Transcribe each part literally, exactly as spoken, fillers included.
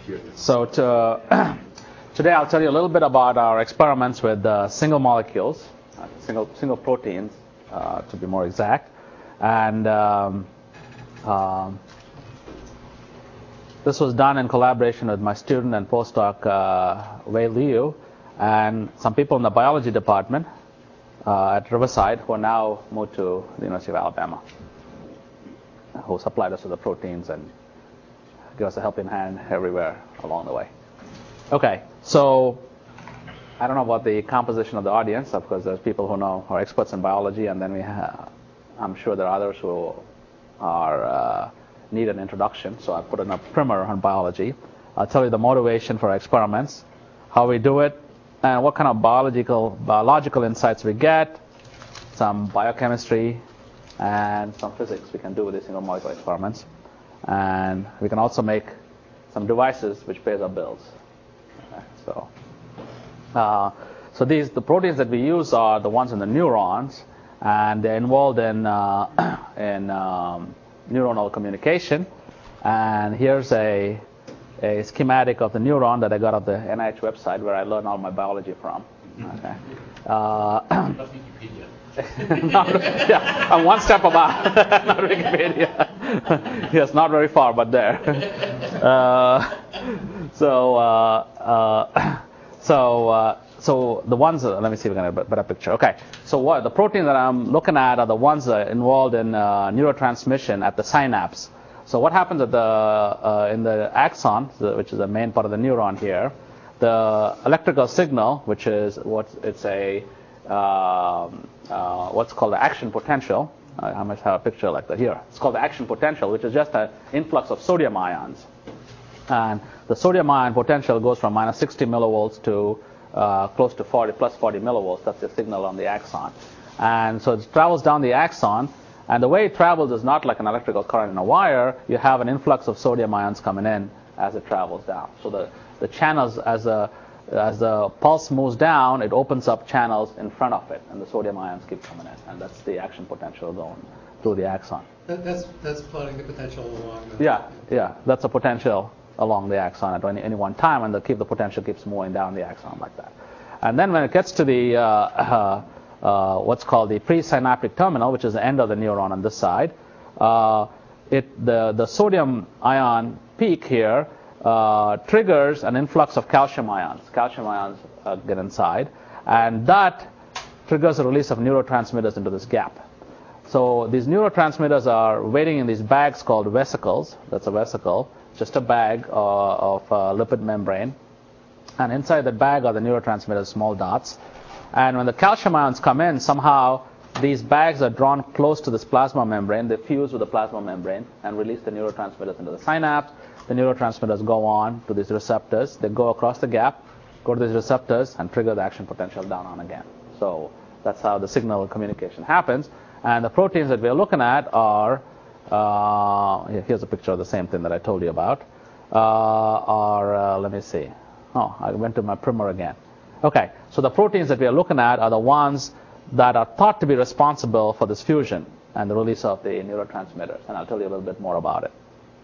hear this. So to, today I'll tell you a little bit about our experiments with uh, single molecules, uh, single single proteins, uh, to be more exact, and um, um, this was done in collaboration with my student and postdoc uh, Wei Liu, and some people in the biology department uh, at Riverside who are now moved to the University of Alabama, who supplied us with the proteins and give us a helping hand everywhere along the way. Okay, so I don't know about the composition of the audience, of course there's people who know are experts in biology, and then we have, I'm sure there are others who are uh, need an introduction, so I put in a primer on biology. I'll tell you the motivation for our experiments, how we do it, and what kind of biological biological insights we get, some biochemistry, and some physics we can do with these single molecule experiments. And we can also make some devices which pays our bills. Okay, so, uh, so these the proteins that we use are the ones in the neurons, and they're involved in uh, in um, neuronal communication. And here's a a schematic of the neuron that I got off the N I H website where I learned all my biology from. Okay. Uh, Not Wikipedia. not, yeah, I'm one step above. Not Wikipedia. Yes, not very far, but there. Uh, so, uh, uh, so, uh, so the ones. Uh, let me see if we can get a better picture. Okay. So, what the proteins that I'm looking at are the ones that are involved in uh, neurotransmission at the synapse. So, what happens at the uh, in the axon, which is the main part of the neuron here, the electrical signal, which is what it's a uh, uh, what's called the action potential. Uh, I must have a picture like that here. It's called the action potential, which is just an influx of sodium ions. And the sodium ion potential goes from minus sixty millivolts to uh, close to forty, plus forty millivolts. That's the signal on the axon. And so it travels down the axon. And the way it travels is not like an electrical current in a wire. You have an influx of sodium ions coming in as it travels down. So the, the channels, as the, as the pulse moves down, it opens up channels in front of it, and the sodium ions keep coming in. And that's the action potential going through the axon. That, that's, that's plotting the potential along the... Yeah, yeah. That's a potential along the axon at any, any one time, and the, keep, the potential keeps moving down the axon like that. And then when it gets to the... Uh, uh, Uh, what's called the presynaptic terminal, which is the end of the neuron on this side. Uh, it the the sodium ion peak here uh, triggers an influx of calcium ions. Calcium ions uh, get inside, and that triggers the release of neurotransmitters into this gap. So these neurotransmitters are waiting in these bags called vesicles. That's a vesicle, just a bag uh, of uh, lipid membrane, and inside the bag are the neurotransmitters, small dots. And when the calcium ions come in, somehow these bags are drawn close to this plasma membrane. They fuse with the plasma membrane and release the neurotransmitters into the synapse. The neurotransmitters go on to these receptors. They go across the gap, go to these receptors, and trigger the action potential down on again. So that's how the signal communication happens. And the proteins that we're looking at are, uh, here's a picture of the same thing that I told you about, uh, are, uh, let me see. Oh, I went to my primer again. Okay, so the proteins that we are looking at are the ones that are thought to be responsible for this fusion and the release of the neurotransmitters, and I'll tell you a little bit more about it.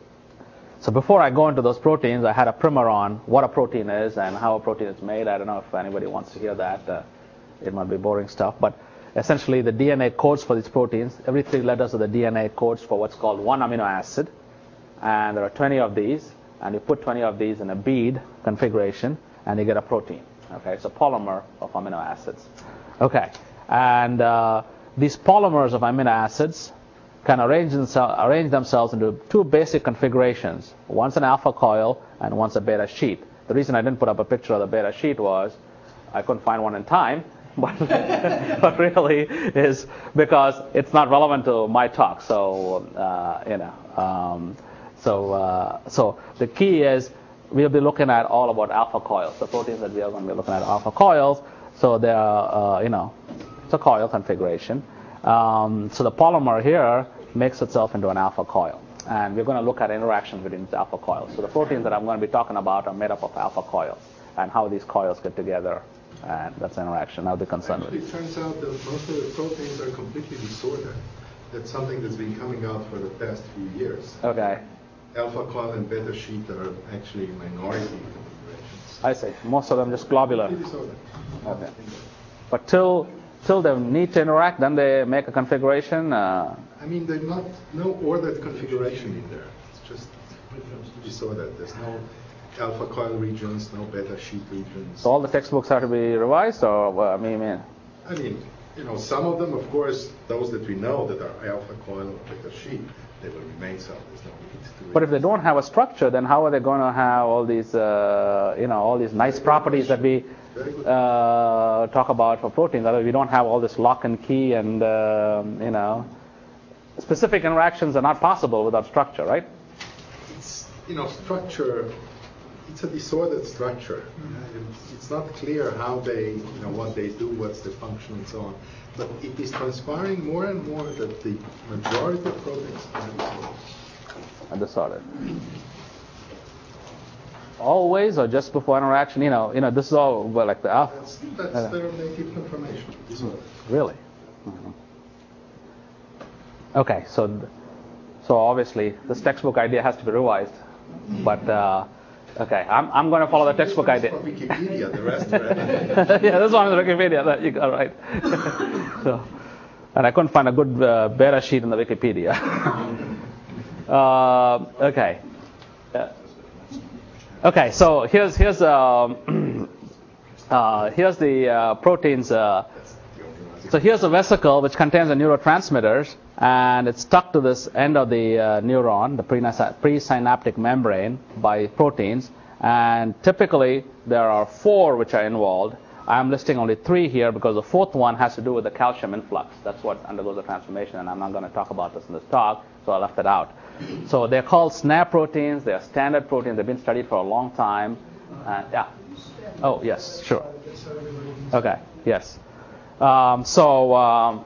So before I go into those proteins, I had a primer on what a protein is and how a protein is made. I don't know if anybody wants to hear that. Uh, it might be boring stuff, but essentially the D N A codes for these proteins. Every three letters of the D N A codes for what's called one amino acid, and there are twenty of these, and you put twenty of these in a bead configuration, and you get a protein. Okay, it's a polymer of amino acids. Okay, and uh, these polymers of amino acids can arrange, themse- arrange themselves into two basic configurations. One's an alpha coil and one's a beta sheet. The reason I didn't put up a picture of the beta sheet was I couldn't find one in time, but, but really is because it's not relevant to my talk. So uh, you know, um, so uh, so the key is, we'll be looking at all about alpha coils. The proteins that we are going to be looking at are alpha coils. So they are, uh, you know, it's a coil configuration. Um, so the polymer here makes itself into an alpha coil. And we're going to look at interactions between these alpha coils. So the proteins that I'm going to be talking about are made up of alpha coils and how these coils get together. And that's an interaction I'll be concerned Actually, with. it turns out that most of the proteins are completely disordered. That's something that's been coming out for the past few years. Okay. alpha coil and beta sheet are actually minority configurations. I see. Most of them just globular. Pretty disordered. Okay. But till till they need to interact, then they make a configuration. Uh, I mean, there's not no ordered configuration in there. It's just disordered. There's no alpha coil regions, no beta sheet regions. so all the textbooks have to be revised, or what? I mean, I mean, I mean, you know, some of them, of course, those that we know that are alpha coil or beta sheet, they will remain so. There's no need to. but if they don't have a structure, then how are they going to have all these, uh, you know, all these nice properties that we uh, talk about for proteins? Otherwise, we don't have all this lock and key, and uh, you know, specific interactions are not possible without structure, right? It's, you know, structure. It's a disordered structure. It's, it's not clear how they, you know, what they do, what's the function, and so on. But it is transpiring more and more that the majority of proteins are disordered. Are disordered. Always, or just before interaction? You know, you know, this is all well, like the alpha. That's, that's uh, their native conformation. Disorder. Really? Mhm. Okay, so so obviously this textbook idea has to be revised, but. Uh, Okay, I'm I'm going to follow the textbook idea. From Wikipedia, the rest are yeah, this one is Wikipedia. That you got right. so, and I couldn't find a good uh, beta sheet in the Wikipedia. uh, okay. Uh, okay, so here's here's um, uh, here's the uh, proteins. Uh, so here's a vesicle which contains the neurotransmitters, and it's stuck to this end of the uh, neuron, the presynaptic membrane, by proteins. And typically, there are four which are involved. I'm listing only three here because the fourth one has to do with the calcium influx. That's what undergoes the transformation, and I'm not going to talk about this in this talk, so I left it out. So they're called SNAP proteins. They're standard proteins. They've been studied for a long time. Uh, yeah. Oh, yes, sure. Okay, yes. Um, so, um,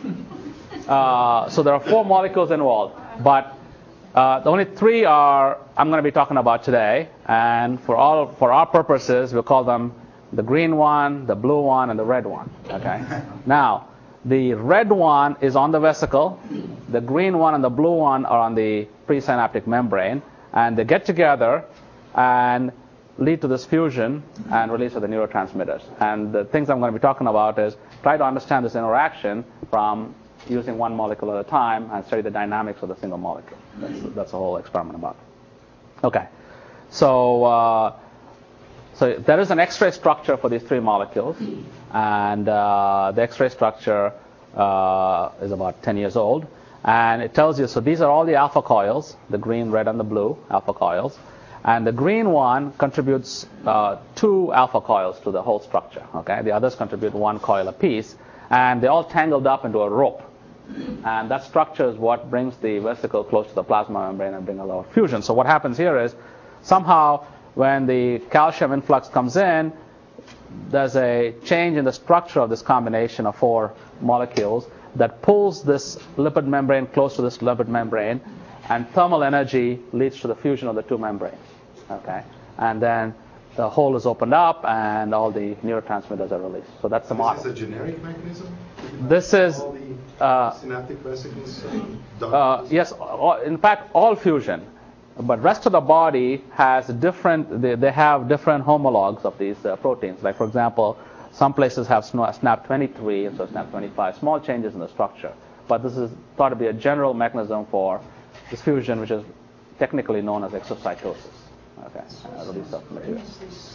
uh, so there are four molecules involved, but uh, the only three are I'm going to be talking about today, and for all for our purposes, we'll call them the green one, the blue one, and the red one. Okay. Now, the red one is on the vesicle, the green one and the blue one are on the presynaptic membrane, and they get together and lead to this fusion and release of the neurotransmitters. And the things I'm going to be talking about is try to understand this interaction from using one molecule at a time and study the dynamics of the single molecule. That's, that's the whole experiment about. Okay, so uh, so there is an X-ray structure for these three molecules, and uh, the X-ray structure uh, is about ten years old, and it tells you, so these are all the alpha coils, the green, red, and the blue alpha coils. And the green one contributes uh, two alpha coils to the whole structure. Okay, the others contribute one coil apiece, and they're all tangled up into a rope. And that structure is what brings the vesicle close to the plasma membrane and bring a lot of fusion. So what happens here is somehow when the calcium influx comes in, there's a change in the structure of this combination of four molecules that pulls this lipid membrane close to this lipid membrane, and thermal energy leads to the fusion of the two membranes. Okay, and then the hole is opened up and all the neurotransmitters are released. So that's the model. This is a generic mechanism? This is all the uh, synaptic vesicles done? uh, yes, all, in fact, all fusion. But rest of the body has different. They, they have different homologs of these uh, proteins. Like for example, some places have SNAP twenty-three and so SNAP twenty-five. Small changes in the structure. But this is thought to be a general mechanism for this fusion, which is technically known as exocytosis. Okay, uh, release of material.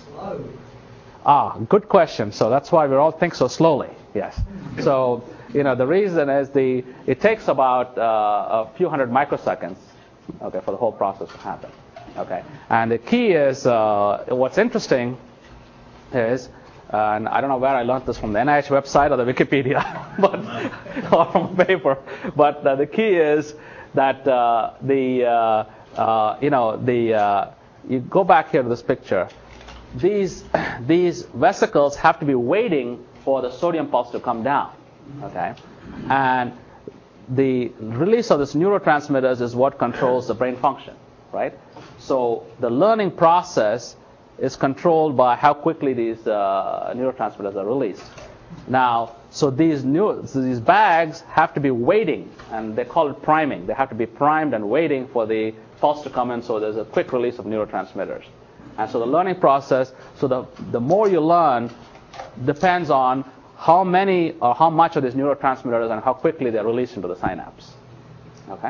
Ah, good question. So that's why we all think so slowly. Yes. So you know the reason is the it takes about uh, a few hundred microseconds, okay, for the whole process to happen. Okay, and the key is uh, what's interesting is, uh, and I don't know where I learned this from the N I H website or the Wikipedia, but or from a paper. But uh, the key is that uh, the uh, uh, you know the uh, you go back here to this picture. These these vesicles have to be waiting for the sodium pulse to come down, okay? And the release of this neurotransmitters is what controls the brain function, right? So the learning process is controlled by how quickly these uh, neurotransmitters are released. Now, so these new so these bags have to be waiting, and they call it priming. They have to be primed and waiting for the pulse to come in, so there's a quick release of neurotransmitters. And so the learning process, so the, the more you learn depends on how many or how much of these neurotransmitters and how quickly they're released into the synapse. Okay?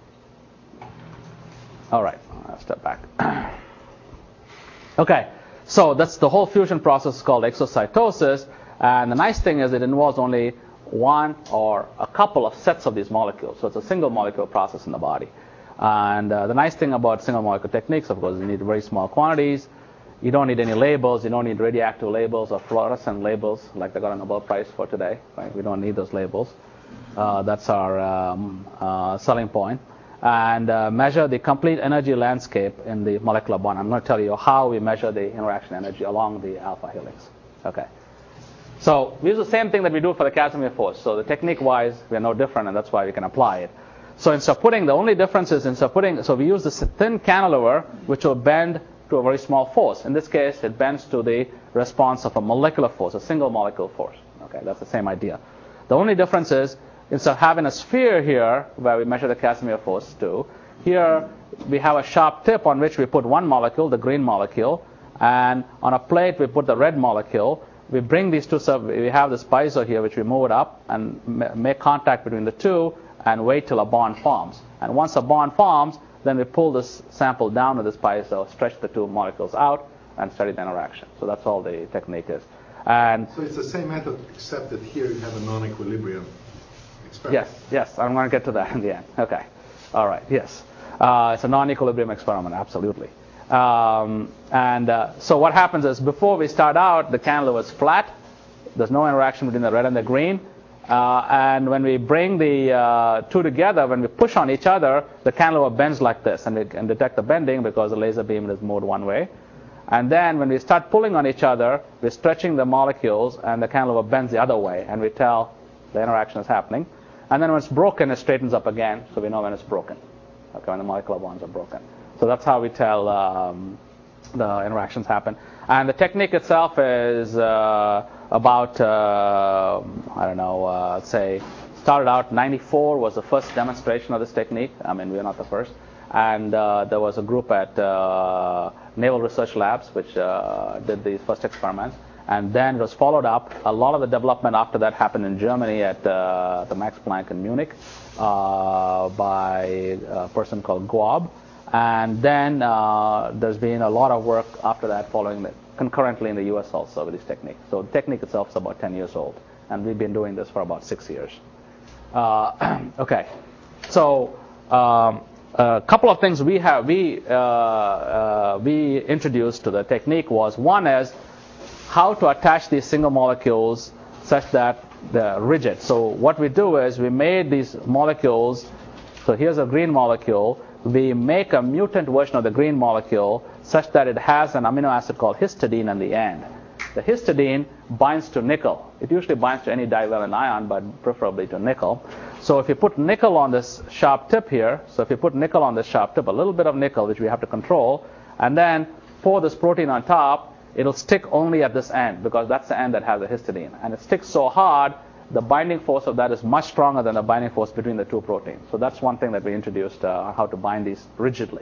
All right, I'll step back. Okay, so that's the whole fusion process is called exocytosis. And the nice thing is it involves only one or a couple of sets of these molecules. So it's a single molecule process in the body. And uh, the nice thing about single molecule techniques, of course, you need very small quantities. You don't need any labels. You don't need radioactive labels or fluorescent labels like they got a Nobel Prize for today. Right? We don't need those labels. Uh, that's our um, uh, selling point. And uh, measure the complete energy landscape in the molecular bond. I'm going to tell you how we measure the interaction energy along the alpha helix. Okay. So we use the same thing that we do for the Casimir force. So the technique-wise, we are no different, and that's why we can apply it. So instead of putting, the only difference is instead of putting, so we use this thin cantilever, which will bend to a very small force. In this case, it bends to the response of a molecular force, a single molecule force. Okay, that's the same idea. The only difference is, instead of having a sphere here, where we measure the Casimir force to, here we have a sharp tip on which we put one molecule, the green molecule, and on a plate we put the red molecule. We bring these two, sub- we have this piezo here, which we move it up and ma- make contact between the two and wait till a bond forms. And once a bond forms, then we pull this sample down to this piezo, stretch the two molecules out, and study the interaction. So that's all the technique is. And so it's the same method, except that here you have a non-equilibrium experiment. Yes, yes, I'm going to get to that in the end. Okay. All right, yes. Uh, it's a non-equilibrium experiment, absolutely. Um, and uh, so what happens is, before we start out, the cantilever is flat. There's no interaction between the red and the green. Uh, and when we bring the uh, two together, when we push on each other, the cantilever bends like this. And we can detect the bending because the laser beam is moved one way. And then when we start pulling on each other, we're stretching the molecules, and the cantilever bends the other way. And we tell the interaction is happening. And then when it's broken, it straightens up again, so we know when it's broken. Okay, when the molecular bonds are broken. So that's how we tell um, the interactions happen. And the technique itself is uh, about, uh, I don't know, uh, let's say, started out ninety-four was the first demonstration of this technique. I mean, we're not the first. And uh, there was a group at uh, Naval Research Labs which uh, did these first experiments. And then it was followed up. A lot of the development after that happened in Germany at uh, the Max Planck in Munich uh, by a person called Guab. And then uh, there's been a lot of work after that following it concurrently in the U S also with this technique. So the technique itself is about ten years old. And we've been doing this for about six years. Uh, okay. So um, a couple of things we have we uh, uh, we introduced to the technique was, one is how to attach these single molecules such that they're rigid. So what we do is we made these molecules. So here's a green molecule. We make a mutant version of the green molecule such that it has an amino acid called histidine in the end. The histidine binds to nickel. It usually binds to any divalent ion, but preferably to nickel. So if you put nickel on this sharp tip here, so if you put nickel on this sharp tip, a little bit of nickel, which we have to control, and then pour this protein on top, it'll stick only at this end, because that's the end that has the histidine. And it sticks so hard, the binding force of that is much stronger than the binding force between the two proteins. So that's one thing that we introduced, uh, how to bind these rigidly.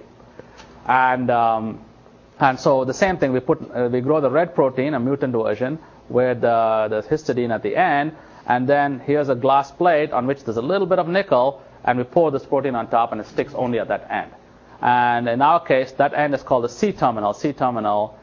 And um, and so the same thing, we put uh, we grow the red protein, a mutant version, with uh, the histidine at the end. And then here's a glass plate on which there's a little bit of nickel, and we pour this protein on top, and it sticks only at that end. And in our case, that end is called the C-terminal. C-terminal.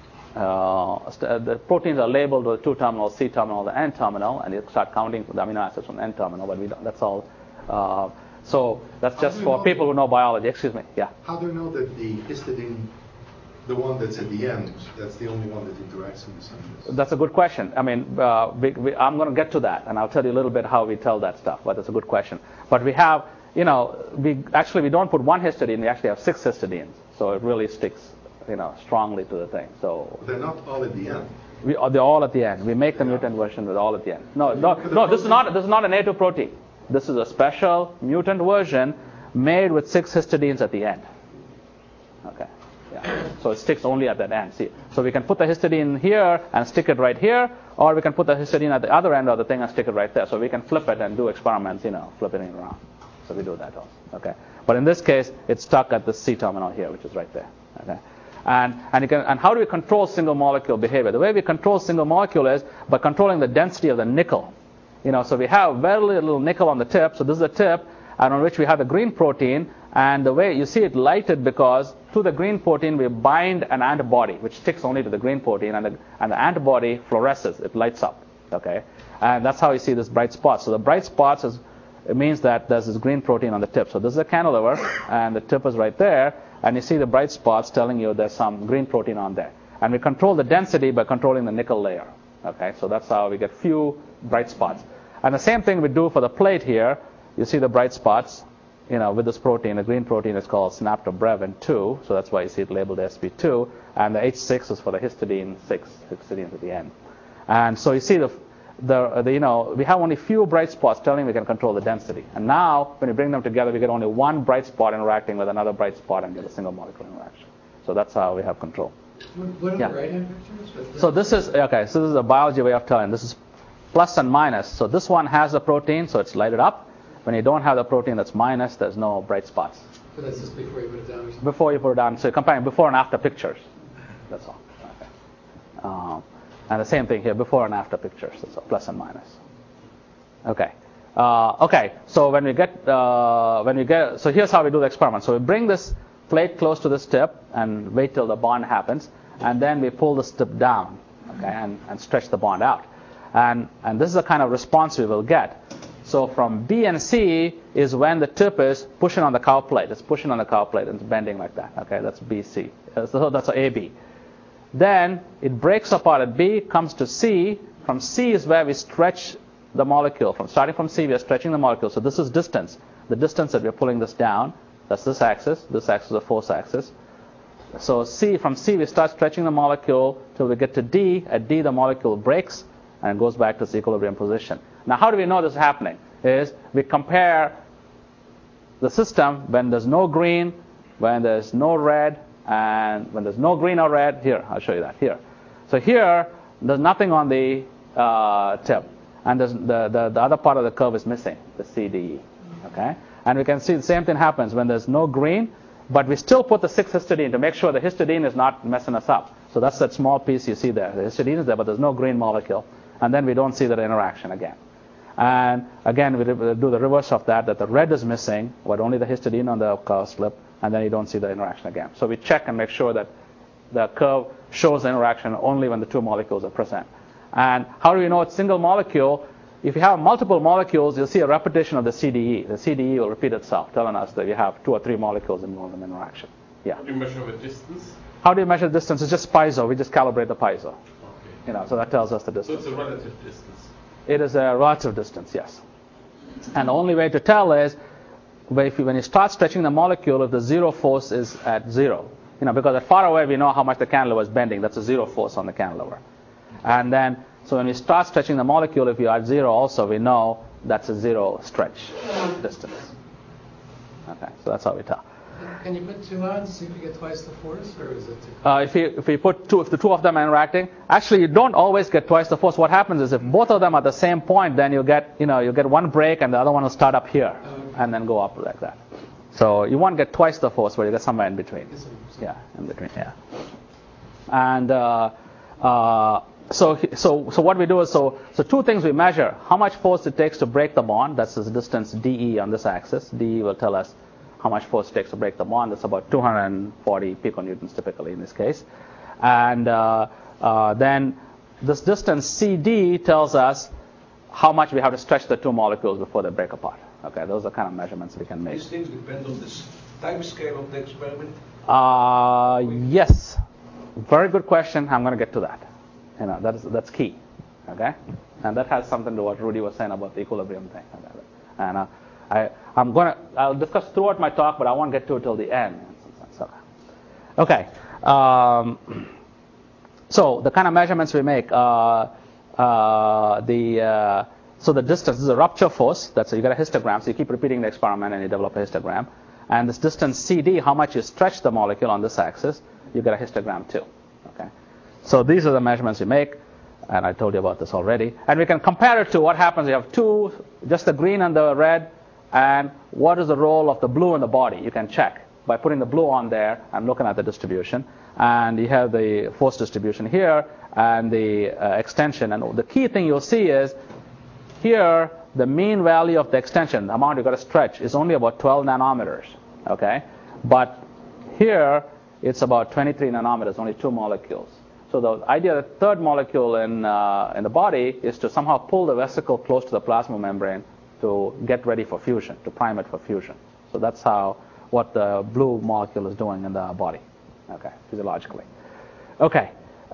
Uh, the proteins are labeled with two terminals, C terminal, the N terminal, and you start counting the amino acids from the N terminal. But we don't, that's all. Uh, so that's just for people who know biology. Excuse me. Yeah. How do you know that the histidine, the one that's at the end, that's the only one that interacts with the synapse? That's a good question. I mean, uh, we, we, I'm going to get to that, and I'll tell you a little bit how we tell that stuff. But that's a good question. But we have, you know, we actually we don't put one histidine. We actually have six histidines, so it really sticks, you know, strongly to the thing. So they're not all at the end. We, they're all at the end. We make the yeah. mutant version with all at the end. No, no, no. This is not. This is not a native protein. This is a special mutant version made with six histidines at the end. Okay. Yeah. So it sticks only at that end. See. So we can put the histidine here and stick it right here, or we can put the histidine at the other end of the thing and stick it right there. So we can flip it and do experiments. You know, flipping it around. So we do that also. Okay. But in this case, it's stuck at the C terminal here, which is right there. Okay. And and you can and how do we control single molecule behavior? The way we control single molecule is by controlling the density of the nickel. You know, so we have very little nickel on the tip. So this is the tip, and on which we have the green protein. And the way you see it lighted because to the green protein we bind an antibody, which sticks only to the green protein, and the and the antibody fluoresces. It lights up. Okay. And that's how you see this bright spot. So the bright spots is it means that there's this green protein on the tip. So this is a cantilever, and the tip is right there. And you see the bright spots telling you there's some green protein on there. And we control the density by controlling the nickel layer. Okay, so that's how we get few bright spots. And the same thing we do for the plate here. You see the bright spots, you know, with this protein. The green protein is called synaptobrevin two, so that's why you see it labeled S P two. And the H six is for the histidine six, histidine at the end. And so you see the The, the, you know, we have only few bright spots telling we can control the density. And now, when you bring them together, we get only one bright spot interacting with another bright spot and get a single molecule interaction. So that's how we have control. What are Yeah. the right-hand pictures? So this is, okay, so this is a biology way of telling. This is plus and minus. So this one has a protein, so it's lighted up. When you don't have the protein that's minus, there's no bright spots. So that's just before you put it down or something? Before you put it down. So you're comparing before and after pictures. That's all. Okay. Um, And the same thing here, before and after pictures, so plus and minus. Okay. Uh, okay. So when we get, uh, when we get, so here's how we do the experiment. So we bring this plate close to this tip and wait till the bond happens, and then we pull this tip down, okay, and, and stretch the bond out. And and this is the kind of response we will get. So from B and C is when the tip is pushing on the cow plate. It's pushing on the cow plate and it's bending like that. Okay, that's B C. So that's A B. Then it breaks apart at B, comes to C. From C is where we stretch the molecule. From starting from C, we are stretching the molecule. So this is distance. The distance that we are pulling this down, that's this axis. This axis is the force axis. So C, from C, we start stretching the molecule till we get to D. At D, the molecule breaks and goes back to its equilibrium position. Now, how do we know this is happening? Is we compare the system when there's no green, when there's no red, and when there's no green or red, here, I'll show you that here. So here, there's nothing on the uh, tip. And there's the, the, the other part of the curve is missing, the C D E. Okay? And we can see the same thing happens when there's no green, but we still put the six histidine to make sure the histidine is not messing us up. So that's that small piece you see there. The histidine is there, but there's no green molecule. And then we don't see that interaction again. And again, we do the reverse of that, that the red is missing, but only the histidine on the curve slip. And then you don't see the interaction again. So we check and make sure that the curve shows the interaction only when the two molecules are present. And how do we know it's single molecule? If you have multiple molecules, you'll see a repetition of the C D E. The C D E will repeat itself, telling us that you have two or three molecules involved in interaction. Yeah. How do you measure the distance? How do you measure the distance? It's just piezo. We just calibrate the piezo. Okay. You know, so that tells us the So distance. it's a relative distance. It is a relative distance, yes. And the only way to tell is But if you, when you start stretching the molecule, if the zero force is at zero, you know, because at far away we know how much the cantilever is bending. That's a zero force on the cantilever. And then, so when we start stretching the molecule, if you're at zero also, we know that's a zero stretch distance. Okay, so that's how we tell. Can you put two on, see if you get twice the force, or is it too? Uh, if you if you put two, if the two of them are interacting, actually you don't always get twice the force. What happens is if both of them are at the same point, then you get you know you get one break and the other one will start up here Okay. and then go up like that. So you won't get twice the force, but you get somewhere in between. Yes, sir. Yeah, in between. Yeah. And uh, uh, so so so what we do is so so two things we measure: how much force it takes to break the bond. That's this distance D E on this axis. D E will tell us how much force it takes to break the bond. That's about two hundred forty piconewtons typically in this case. And uh, uh, then this distance C D tells us how much we have to stretch the two molecules before they break apart. Okay, those are kind of measurements we can make. These things depend on the time scale of the experiment. Uh, yes, very good question. I'm going to get to that. You know, that is that's key. Okay, and that has something to what Rudy was saying about the equilibrium thing. And uh, I, I'm going to I'll discuss throughout my talk, but I won't get to it till the end. Okay. Um, so the kind of measurements we make. Uh, uh, the uh, so the distance is a rupture force. That's you get a histogram. So you keep repeating the experiment and you develop a histogram. And this distance C D, how much you stretch the molecule on this axis, you get a histogram too. Okay. So these are the measurements we make, and I told you about this already. And we can compare it to what happens. You have two, just the green and the red, and what is the role of the blue in the body. You can check by putting the blue on there and looking at the distribution. And you have the force distribution here and the uh, extension. And the key thing you'll see is here the mean value of the extension, the amount you've got to stretch, is only about twelve nanometers. Okay, but here it's about twenty-three nanometers, only two molecules. So the idea of the third molecule in uh, in the body is to somehow pull the vesicle close to the plasma membrane to get ready for fusion, to prime it for fusion. So that's how what the blue molecule is doing in the body. Okay, physiologically. Okay,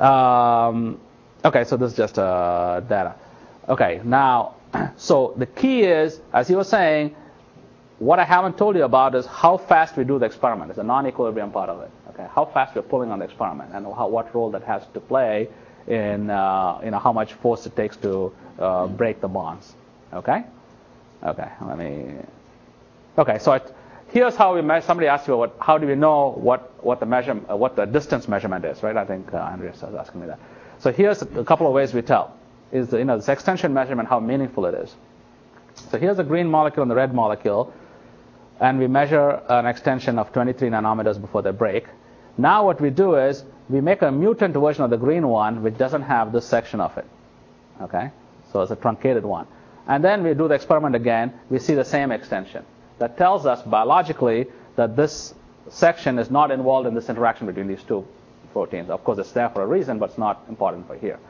um, okay. So this is just uh, data. Okay, now, so the key is, as you were saying, what I haven't told you about is how fast we do the experiment. It's a non-equilibrium part of it. Okay, how fast we're pulling on the experiment and how, what role that has to play in uh, you know how much force it takes to uh, break the bonds. Okay, okay. Let me. Okay, so it, here's how we measure. Somebody asked you what, how do we know what what the measure uh, what the distance measurement is, right? I think uh, Andreas was asking me that. So here's a, a couple of ways we tell. Is the, you know this extension measurement how meaningful it is. So here's a green molecule and the red molecule, and we measure an extension of twenty-three nanometers before they break. Now what we do is we make a mutant version of the green one which doesn't have this section of it. Okay, so it's a truncated one, and then we do the experiment again. We see the same extension. That tells us biologically that this section is not involved in this interaction between these two proteins. Of course, it's there for a reason, but it's not important for here.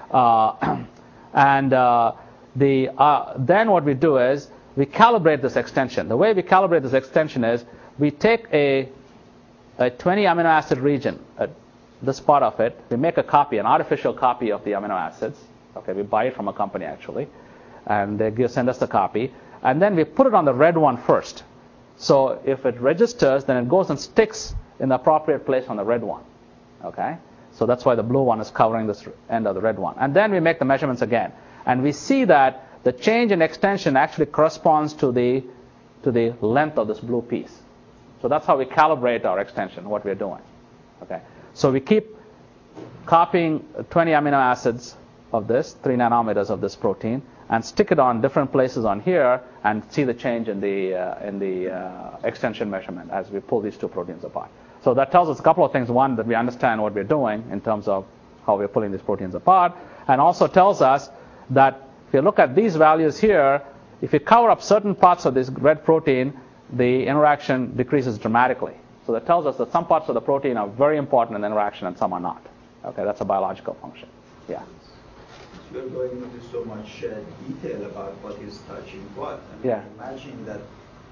Uh, and uh, the uh, then what we do is we calibrate this extension. The way we calibrate this extension is we take a, a twenty amino acid region, uh, this part of it, we make a copy, an artificial copy of the amino acids. Okay, we buy it from a company actually, and they give, send us the copy. And then we put it on the red one first. So if it registers, then it goes and sticks in the appropriate place on the red one. Okay? So that's why the blue one is covering this end of the red one. And then we make the measurements again. And we see that the change in extension actually corresponds to the, to the length of this blue piece. So that's how we calibrate our extension, what we're doing. Okay? So we keep copying twenty amino acids of this, three nanometers of this protein, and stick it on different places on here and see the change in the uh, in the uh, extension measurement as we pull these two proteins apart. So that tells us a couple of things. One, that we understand what we're doing in terms of how we're pulling these proteins apart, and also tells us that if you look at these values here, if you cover up certain parts of this red protein, the interaction decreases dramatically. So that tells us that some parts of the protein are very important in the interaction and some are not. Okay, that's a biological function. Yeah. You're going into so much uh, detail about what is touching what. And yeah. Imagine that.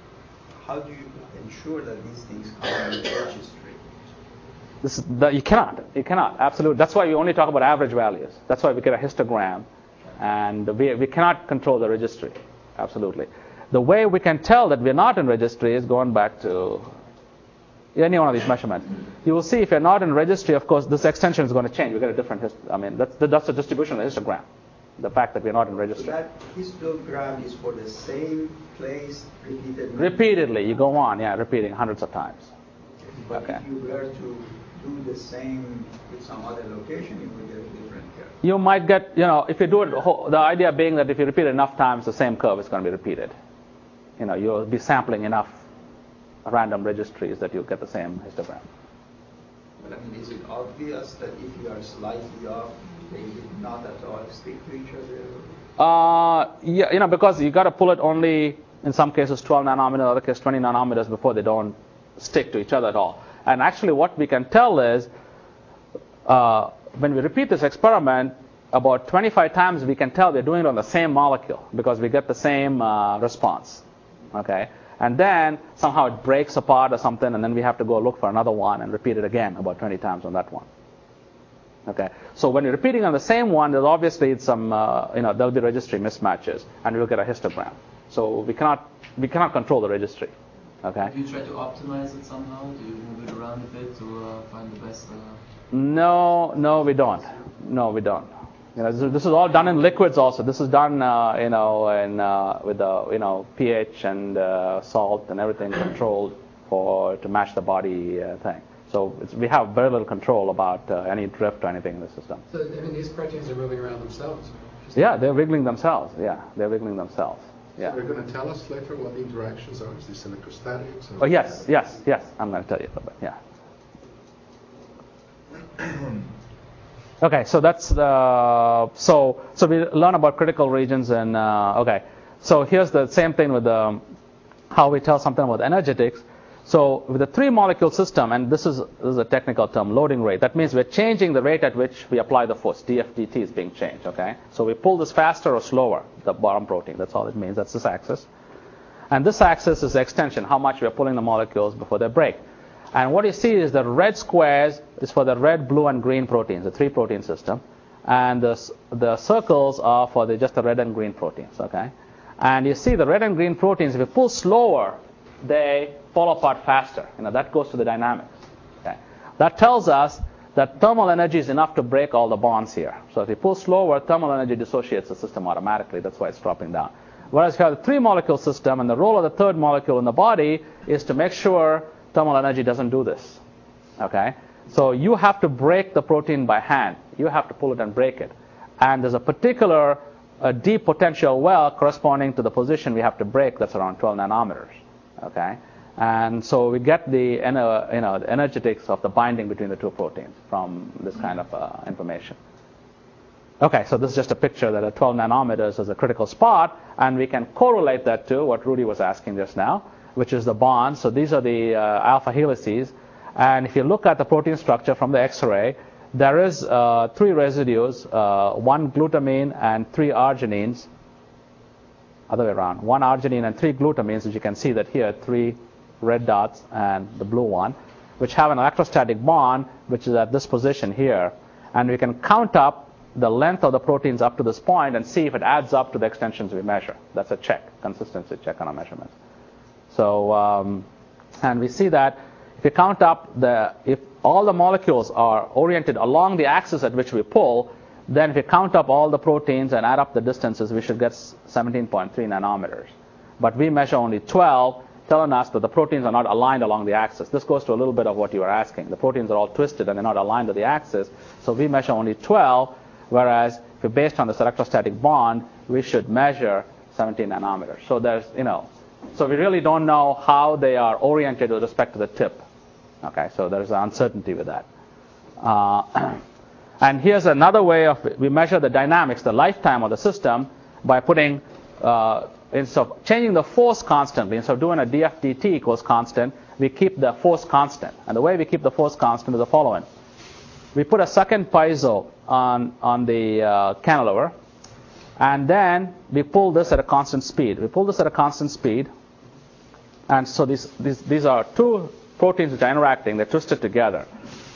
How do you ensure that these things come in the registry? This is the, you cannot. You cannot. Absolutely. That's why we only talk about average values. That's why we get a histogram, and we we cannot control the registry. Absolutely. The way we can tell that we're not in registry is going back to any one of these measurements. You will see if you're not in registry, of course, this extension is going to change. We get a different hist- I mean, that's the, that's the distribution of the histogram. The fact that we're not in registry. So that histogram is for the same place repeatedly? Repeatedly. You go on, yeah, repeating hundreds of times. But okay. if you were to do the same with some other location, you would get a different curve. You might get, you know, if you do it, the idea being that if you repeat it enough times, the same curve is going to be repeated. You know, you'll be sampling enough random registries that you'll get the same histogram. But I mean, is it obvious that if you are slightly off, they would not at all stick to each other? Uh, yeah, you know, because you got to pull it only, in some cases, twelve nanometers, in other cases, twenty nanometers before they don't stick to each other at all. And actually what we can tell is, uh, when we repeat this experiment, about twenty-five times we can tell we're doing it on the same molecule because we get the same uh, response. Okay? And then somehow it breaks apart or something, and then we have to go look for another one and repeat it again about twenty times on that one. Okay, so when you're repeating on the same one, there's obviously some, uh, you know, there'll be registry mismatches, and we'll get a histogram. So we cannot, we cannot control the registry. Okay. Do you try to optimize it somehow? Do you move it around a bit to uh, find the best? Uh... No, no, we don't. No, we don't. You know, this is, this is all done in liquids. Also, this is done, uh, you know, in uh, with the, you know, pH and uh, salt and everything controlled for to match the body uh, thing. So it's, we have very little control about uh, any drift or anything in the system. So I mean, these proteins are moving around themselves. Yeah, they're wiggling themselves. Yeah, they're wiggling themselves. Yeah. So they're going to tell us later what the interactions are. Is this electrostatics? Oh yes, yes, yes. I'm going to tell you a little bit. Yeah. Okay, so that's the so so we learn about critical regions and uh, okay. So here's the same thing with the, how we tell something about energetics. So with the three-molecule system, and this is, this is a technical term, loading rate. That means we're changing the rate at which we apply the force. D F dt is being changed, okay? So we pull this faster or slower, the bottom protein. That's all it means. That's this axis. And this axis is the extension, how much we're pulling the molecules before they break. And what you see is the red squares is for the red, blue, and green proteins, the three-protein system. And the, the circles are for the, just the red and green proteins, okay? And you see the red and green proteins, if you pull slower, they fall apart faster. You know, that goes to the dynamics. Okay? That tells us that thermal energy is enough to break all the bonds here. So if you pull slower, thermal energy dissociates the system automatically. That's why it's dropping down. Whereas if you have a three-molecule system, and the role of the third molecule in the body is to make sure thermal energy doesn't do this. Okay? So you have to break the protein by hand. You have to pull it and break it. And there's a particular a deep potential well corresponding to the position we have to break, that's around twelve nanometers. Okay, and so we get the you know the energetics of the binding between the two proteins from this kind of uh, information. Okay, so this is just a picture that at twelve nanometers is a critical spot, and we can correlate that to what Rudy was asking just now, which is the bond. So these are the uh, alpha helices, and if you look at the protein structure from the X-ray, there is uh, three residues, uh, one glutamine and three arginines, other way around, one arginine and three glutamines, which you can see that here, three red dots and the blue one, which have an electrostatic bond, which is at this position here. And we can count up the length of the proteins up to this point and see if it adds up to the extensions we measure. That's a check, consistency check on our measurements. So, um, and we see that if you count up the, if all the molecules are oriented along the axis at which we pull, then if you count up all the proteins and add up the distances, we should get seventeen point three nanometers. But we measure only twelve, telling us that the proteins are not aligned along the axis. This goes to a little bit of what you were asking. The proteins are all twisted and they're not aligned to the axis. So we measure only twelve, whereas if you're based on this electrostatic bond, we should measure seventeen nanometers. So there's, you know, so we really don't know how they are oriented with respect to the tip. Okay, so there's an uncertainty with that. Uh, and here's another way of, we measure the dynamics, the lifetime of the system, by putting, uh, instead of changing the force constantly, instead of doing a d f dt equals constant, we keep the force constant. And the way we keep the force constant is the following. We put a second piezo on, on the uh, cantilever, and then we pull this at a constant speed. We pull this at a constant speed, and so these, these, these are two proteins which are interacting, they're twisted together.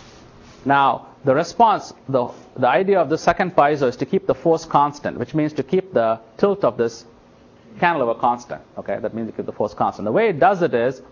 Now, the response, the, the idea of the second piezo is to keep the force constant, which means to keep the tilt of this cantilever constant. Okay, that means to keep the force constant. The way it does it is,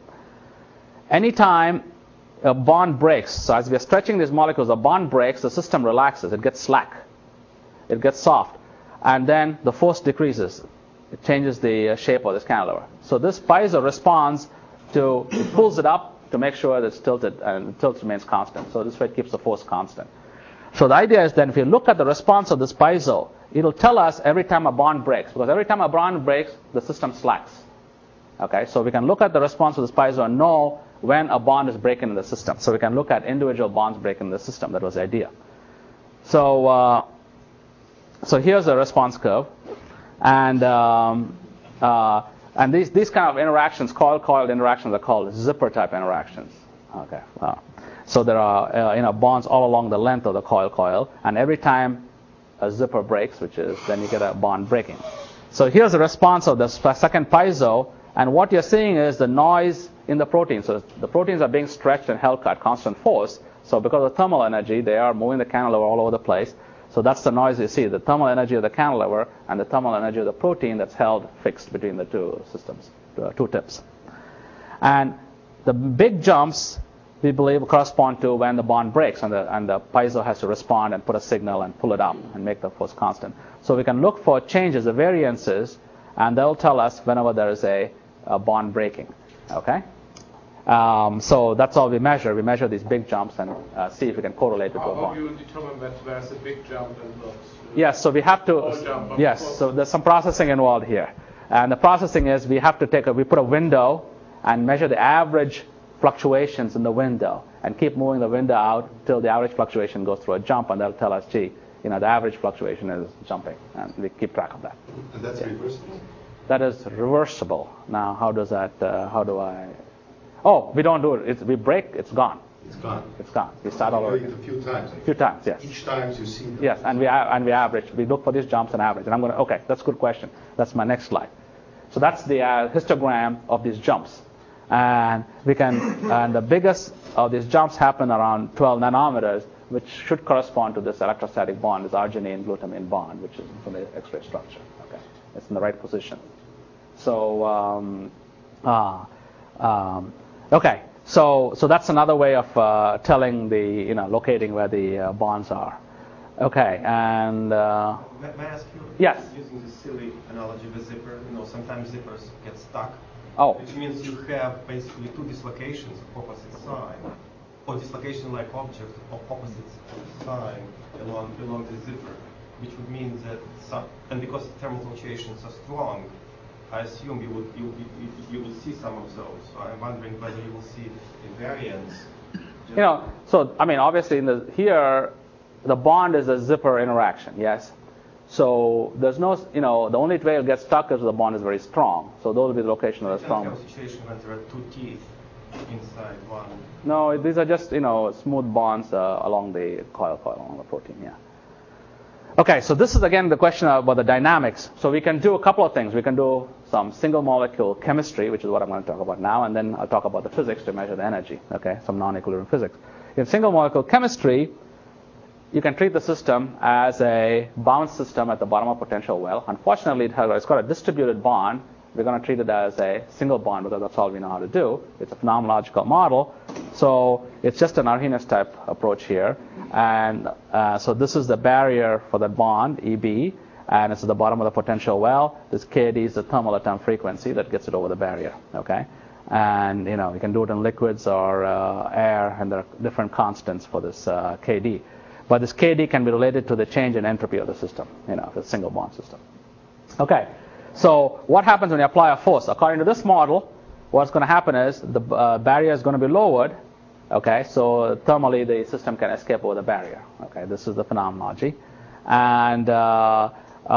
anytime a bond breaks, so as we are stretching these molecules, a bond breaks, the system relaxes, it gets slack, it gets soft, and then the force decreases. It changes the shape of this cantilever. So this piezo responds to, it pulls it up to make sure that it's tilted and the tilt remains constant. So this way it keeps the force constant. So the idea is that if you look at the response of this piezo, it'll tell us every time a bond breaks, because every time a bond breaks, the system slacks. Okay, so we can look at the response of this piezo and know when a bond is breaking in the system. So we can look at individual bonds breaking in the system. That was the idea. So, uh, so here's the response curve, and um, uh, And these, these kind of interactions, coil-coiled interactions, are called zipper-type interactions. Okay. Well, so there are uh, you know bonds all along the length of the coil-coil, and every time a zipper breaks, which is then you get a bond breaking. So here's the response of the second piezo, and what you're seeing is the noise in the protein. So the proteins are being stretched and held at constant force. So because of thermal energy, they are moving the cantilever all over the place. So that's the noise you see, the thermal energy of the cantilever and the thermal energy of the protein that's held fixed between the two systems, the two tips. And the big jumps, we believe, correspond to when the bond breaks and the, and the piezo has to respond and put a signal and pull it up and make the force constant. So we can look for changes, the variances, and they'll tell us whenever there is a, a bond breaking. Okay? Um, so that's all we measure. We measure these big jumps and uh, see if we can correlate it to a bond. How do you determine that there's a big jump and not? Yes, so we have to. Jump, yes, so there's some processing involved here. And the processing is we have to take a, we put a window and measure the average fluctuations in the window and keep moving the window out till the average fluctuation goes through a jump, and that'll tell us, gee, you know, the average fluctuation is jumping, and we keep track of that. And that's Yeah. reversible. That is reversible. Now, how does that, uh, how do I, oh, we don't do it. It's, we break, it's gone. It's gone. It's gone. We start all You over do it again. a few times. A few times, yes. Each time you see them. Yes, and we, a- and we average. We look for these jumps and average. And I'm going to, okay, that's a good question. That's my next slide. So that's the uh, histogram of these jumps. And we can, and the biggest of these jumps happen around twelve nanometers, which should correspond to this electrostatic bond, this arginine-glutamine bond, which is from the X-ray structure. Okay, it's in the right position. So, um, uh, um, okay, so so that's another way of uh, telling the, you know, locating where the uh, bonds are. Okay, and uh, May, may I ask you? Yes. Using this silly analogy with zipper, you know, sometimes zippers get stuck. Oh. Which means you have basically two dislocations of opposite side, or dislocation-like object of opposite side along along the zipper, which would mean that some, and because thermal fluctuations are strong, I assume you would you, you, you will see some of those. So I'm wondering whether you will see a variance. you know, so I mean, obviously in the here, the bond is a zipper interaction, yes. So there's no, you know, the only way it'll get stuck is the bond is very strong. So those will be the location of the You strong. have a situation when there are two teeth inside one. No, these are just, you know, smooth bonds uh, along the coil coil along the protein. Yeah. Okay, so this is again the question about the dynamics. So we can do a couple of things. We can do some single molecule chemistry, which is what I'm going to talk about now, and then I'll talk about the physics to measure the energy. Okay, some non-equilibrium physics. In single molecule chemistry, you can treat the system as a bound system at the bottom of potential well. Unfortunately, it has, it's got a distributed bond. We're going to treat it as a single bond because that's all we know how to do. It's a phenomenological model. So it's just an Arrhenius type approach here. And uh, so this is the barrier for that bond, E B, and it's at the bottom of the potential well. This K D is the thermal atom frequency that gets it over the barrier. Okay, and you know you can do it in liquids or uh, air, and there are different constants for this uh, K D. But this K D can be related to the change in entropy of the system, you know, if it's a single bond system. Okay, so what happens when you apply a force? According to this model, what's going to happen is the uh, barrier is going to be lowered. Okay, so thermally the system can escape over the barrier. Okay, this is the phenomenology. And uh,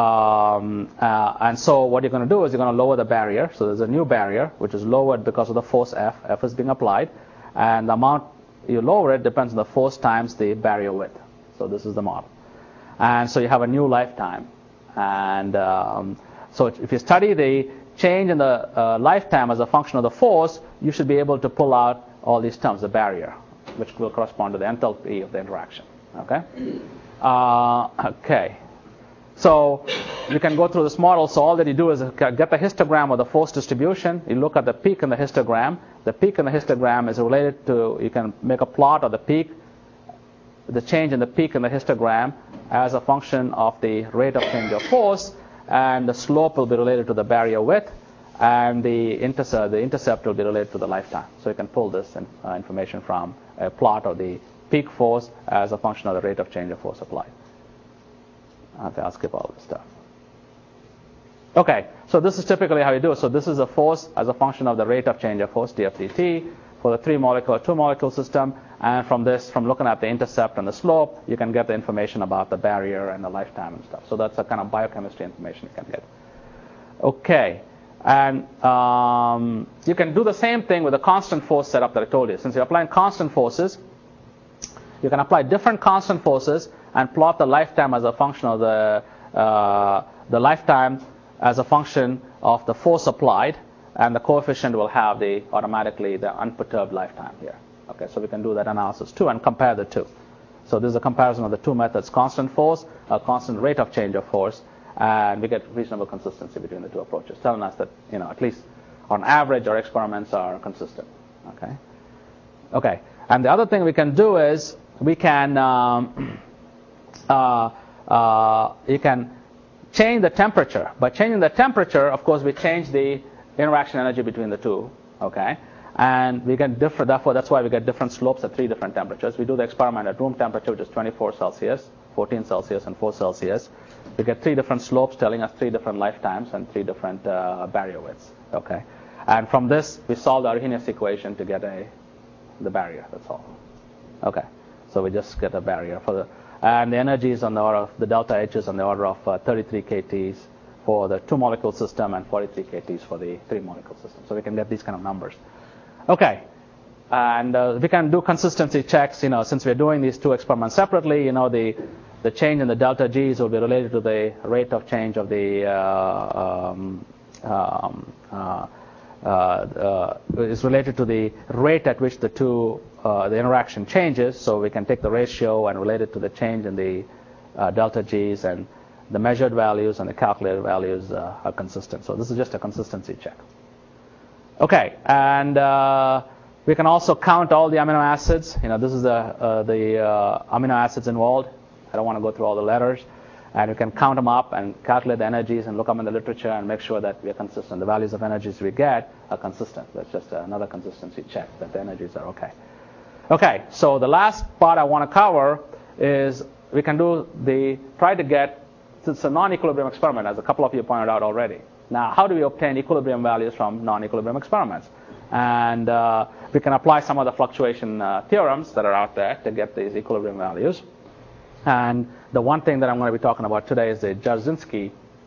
um, uh, and so what you're going to do is you're going to lower the barrier. So there's a new barrier which is lowered because of the force F. F is being applied, and the amount you lower it depends on the force times the barrier width. So this is the model. And so you have a new lifetime. And um, so if you study the change in the uh, lifetime as a function of the force, you should be able to pull out all these terms, the barrier, which will correspond to the enthalpy of the interaction. Okay? Uh, okay. So you can go through this model. So all that you do is get the histogram of the force distribution. You look at the peak in the histogram. The peak in the histogram is related to, you can make a plot of the peak, the change in the peak in the histogram as a function of the rate of change of force, and the slope will be related to the barrier width, and the intercept, the intercept will be related to the lifetime. So you can pull this in, uh, information from a plot of the peak force as a function of the rate of change of force applied. Okay, I'll skip all this stuff. Okay, so this is typically how you do it. So this is a force as a function of the rate of change of force, d f dt, for the three molecule or two molecule system. And from this, from looking at the intercept and the slope, you can get the information about the barrier and the lifetime and stuff. So that's a kind of biochemistry information you can get. Okay, and um, you can do the same thing with the constant force setup that I told you. Since you're applying constant forces, you can apply different constant forces and plot the lifetime as a function of the uh, the lifetime as a function of the force applied, and the coefficient will have the automatically the unperturbed lifetime here. Okay, so we can do that analysis too and compare the two. So this is a comparison of the two methods: constant force, a constant rate of change of force, and we get reasonable consistency between the two approaches, telling us that, you know, at least on average our experiments are consistent. Okay. Okay, and the other thing we can do is we can um, uh, uh, you can change the temperature. By changing the temperature, of course, we change the interaction energy between the two. Okay, and we get different. Therefore, that's why we get different slopes at three different temperatures. We do the experiment at room temperature, which is twenty-four Celsius, fourteen Celsius, and four Celsius. We get three different slopes telling us three different lifetimes and three different uh, barrier widths. Okay, and from this we solve the Arrhenius equation to get a the barrier. That's all. Okay, so we just get a barrier for the and the energy is on the order of the delta H is on the order of uh, thirty-three K Ts for the two molecule system and forty-three K Ts for the three molecule system. So we can get these kind of numbers. Okay. And uh, we can do consistency checks, you know, since we're doing these two experiments separately, you know, the, the change in the delta G's will be related to the rate of change of the, uh, um, um, uh, uh, uh, is related to the rate at which the two, uh, the interaction changes. So we can take the ratio and relate it to the change in the uh, delta G's, and the measured values and the calculated values uh, are consistent. So this is just a consistency check. Okay, and uh, we can also count all the amino acids. You know, this is the uh, the uh, amino acids involved. I don't want to go through all the letters. And we can count them up and calculate the energies and look them in the literature and make sure that we are consistent. The values of energies we get are consistent. That's just another consistency check that the energies are okay. Okay, so the last part I want to cover is we can do the, try to get, it's a non-equilibrium experiment, as a couple of you pointed out already. Now, how do we obtain equilibrium values from non-equilibrium experiments? And uh, we can apply some of the fluctuation uh, theorems that are out there to get these equilibrium values. And the one thing that I'm going to be talking about today is the Jarzynski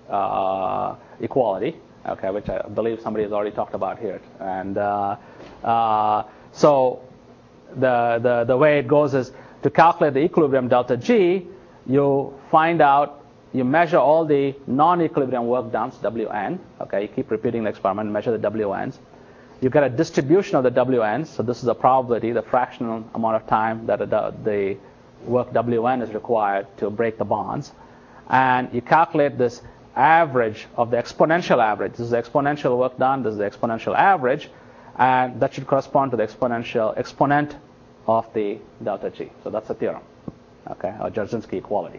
uh, equality, okay, which I believe somebody has already talked about here. And uh, uh, so the, the, the way it goes is to calculate the equilibrium delta G, you find out, you measure all the non-equilibrium work done, W N. Okay, you keep repeating the experiment, measure the W Ns. You get a distribution of the W Ns. So this is the probability, the fractional amount of time that the work W N is required to break the bonds. And you calculate this average of the exponential average. This is the exponential work done. This is the exponential average. And that should correspond to the exponential exponent of the delta G. So that's a theorem, okay, or Jarzynski equality.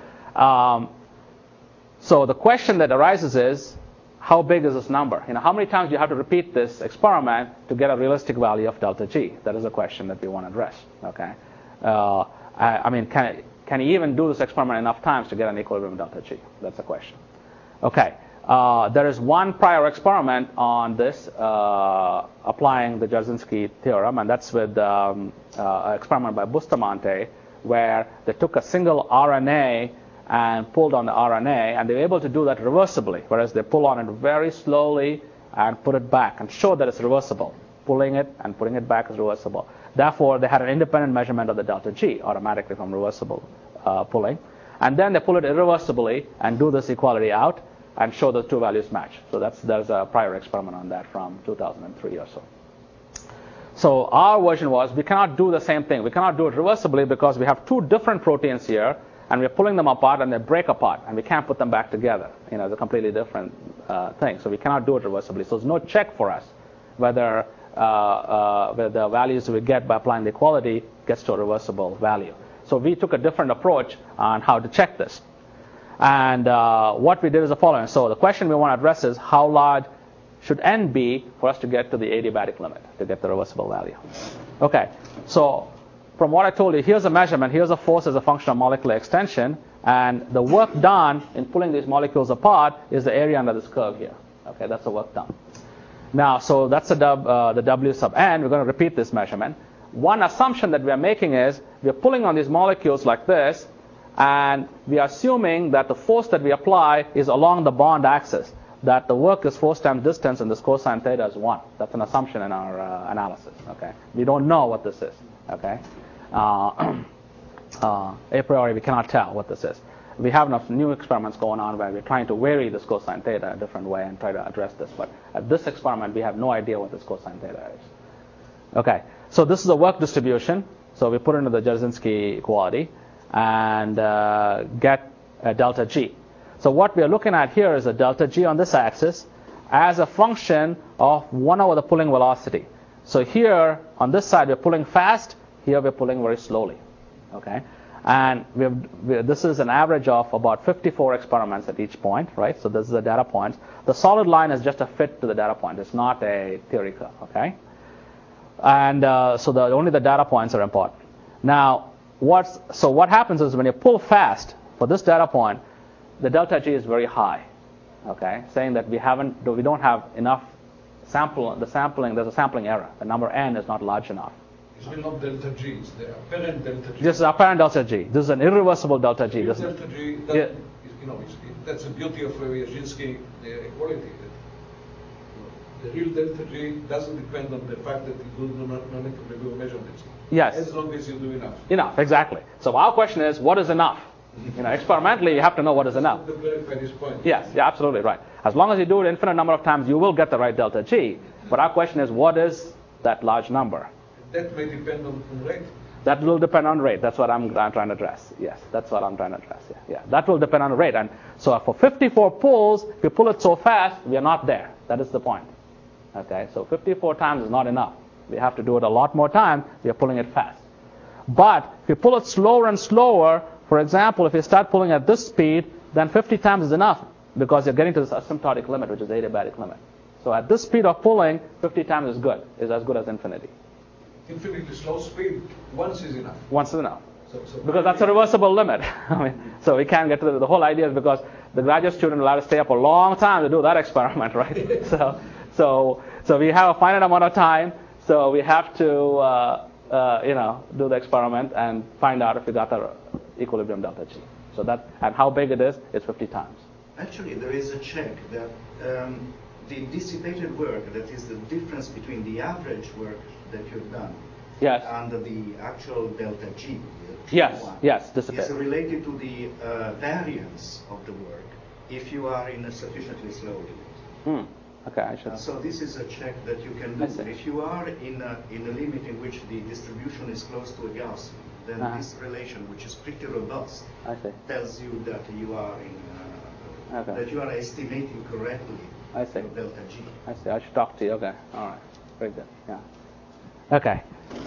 Um, so the question that arises is, how big is this number? You know, how many times do you have to repeat this experiment to get a realistic value of delta G? That is a question that we want to address. Okay, uh, I, I mean, can can you even do this experiment enough times to get an equilibrium delta G? That's the question. Okay, uh, there is one prior experiment on this, uh, applying the Jarzynski theorem, and that's with um, uh, an experiment by Bustamante, where they took a single R N A and pulled on the R N A, and they were able to do that reversibly, whereas they pull on it very slowly and put it back and show that it's reversible. Pulling it and putting it back is reversible. Therefore, they had an independent measurement of the delta G automatically from reversible uh, pulling. And then they pull it irreversibly and do this equality out and show the two values match. So that's there's a prior experiment on that from two thousand three or so. So our version was, we cannot do the same thing. We cannot do it reversibly because we have two different proteins here, and we're pulling them apart and they break apart, and we can't put them back together. You know, it's a completely different uh, thing. So we cannot do it reversibly. So there's no check for us whether, uh, uh, whether the values we get by applying the equality gets to a reversible value. So we took a different approach on how to check this. And uh, what we did is the following. So the question we want to address is, how large should N be for us to get to the adiabatic limit, to get the reversible value? Okay, so from what I told you, here's a measurement, here's a force as a function of molecular extension, and the work done in pulling these molecules apart is the area under this curve here. Okay, that's the work done. Now, so that's the, uh, the W sub N. We're going to repeat this measurement. One assumption that we are making is we're pulling on these molecules like this, and we are assuming that the force that we apply is along the bond axis, that the work is force times distance and this cosine theta is one. That's an assumption in our uh, analysis. Okay, we don't know what this is. Okay, uh, uh, a priori we cannot tell what this is. We have enough new experiments going on where we're trying to vary this cosine theta a different way and try to address this. But at this experiment, we have no idea what this cosine theta is. Okay, so this is a work distribution. So we put into the Jarzynski equality and uh, get a delta G. So what we are looking at here is a delta G on this axis as a function of one over the pulling velocity. So here on this side we're pulling fast, here we're pulling very slowly. Okay, and we have, we, this is an average of about fifty-four experiments at each point, right? So this is the data points. The solid line is just a fit to the data point. It's not a theory curve. Okay, and uh, so the, only the data points are important. Now, what's so what happens is when you pull fast for this data point, the delta G is very high. Okay, saying that we haven't, we don't have enough sample. The sampling, there's a sampling error. The number n is not large enough. It's not delta G. It's the apparent delta G. This is apparent delta G. This is an irreversible delta G. Real This delta G. That, yeah. You know, it's, that's the beauty of Wierzyński equality. The real delta G doesn't depend on the fact that you do not, not need to do measurements. Yes. As long as you do enough. Enough, exactly. So our question is, what is enough? You know, experimentally, you have to know what is enough. To clarify this point. Yes, yeah, absolutely right. As long as you do it infinite number of times, you will get the right delta G. But our question is, what is that large number? That may depend on, on rate. That will depend on rate. That's what I'm, I'm trying to address. Yes, that's what I'm trying to address. Yeah, yeah. That will depend on rate. And so for fifty-four pulls, if you pull it so fast, we are not there. That is the point. Okay, so fifty-four times is not enough. We have to do it a lot more times. We are pulling it fast. But if you pull it slower and slower, for example, if you start pulling at this speed, then fifty times is enough because you're getting to this asymptotic limit, which is the adiabatic limit. So at this speed of pulling, fifty times is good, is as good as infinity. Infinitely slow speed, once is enough. Once is enough. So, so Because that's a reversible limit. I mean, so we can't get to the, the whole idea is because the graduate student will have to stay up a long time to do that experiment, right? so, so, so we have a finite amount of time. So we have to, uh, uh, you know, do the experiment and find out if we got the equilibrium delta G. So that, and how big it is, is fifty times. Actually, there is a check that um, the dissipated work, that is the difference between the average work that you've done Yes. and the actual delta G. the Yes, one, yes, dissipated. is related to the uh, variance of the work if you are in a sufficiently slow limit. Hmm. Okay, I should. Uh, so this is a check that you can I do. see. If you are in a, in a limit in which the distribution is close to a Gaussian, then Uh-huh. this relation, which is pretty robust, I see. tells you that you are in uh, Okay. that you are estimating correctly I see. your delta G. I see. I should talk to you. Okay. All right. Very good. Yeah. Okay.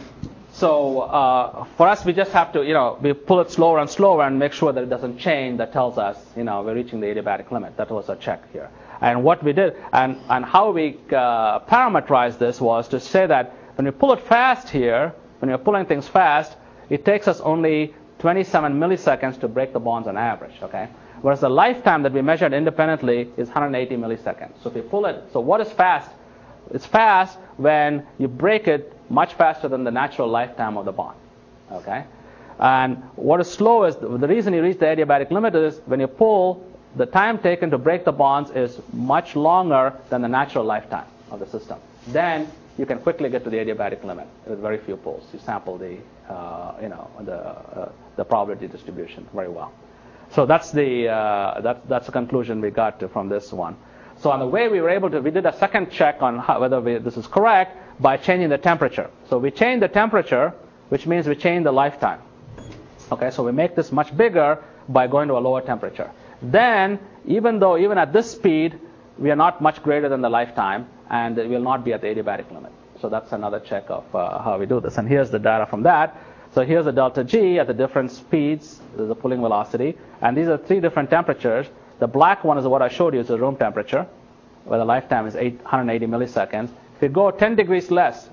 So uh, for us, we just have to, you know, we pull it slower and slower and make sure that it doesn't change. That tells us, you know, we're reaching the adiabatic limit. That was a check here. And what we did, and, and how we uh, parameterized this was to say that when we pull it fast here, when you're pulling things fast, it takes us only twenty-seven milliseconds to break the bonds on average, okay? Whereas the lifetime that we measured independently is one hundred eighty milliseconds. So if you pull it, so what is fast? It's fast when you break it much faster than the natural lifetime of the bond, okay? And what is slow is, the reason you reach the adiabatic limit is when you pull, the time taken to break the bonds is much longer than the natural lifetime of the system. Then you can quickly get to the adiabatic limit with very few pulls. You sample the, uh, you know, the uh, the probability distribution very well. So that's the uh, that's that's the conclusion we got to from this one. So on the way we were able to, we did a second check on how, whether we, this is correct by changing the temperature. So we changed the temperature, which means we change the lifetime. Okay, so we make this much bigger by going to a lower temperature. Then, even though even at this speed, we are not much greater than the lifetime, and we will not be at the adiabatic limit. So that's another check of uh, how we do this. And here's the data from that. So here's the delta G at the different speeds, the pulling velocity, and these are three different temperatures. The black one is what I showed you, it's the room temperature, where the lifetime is eight hundred eighty milliseconds. If you go ten degrees less,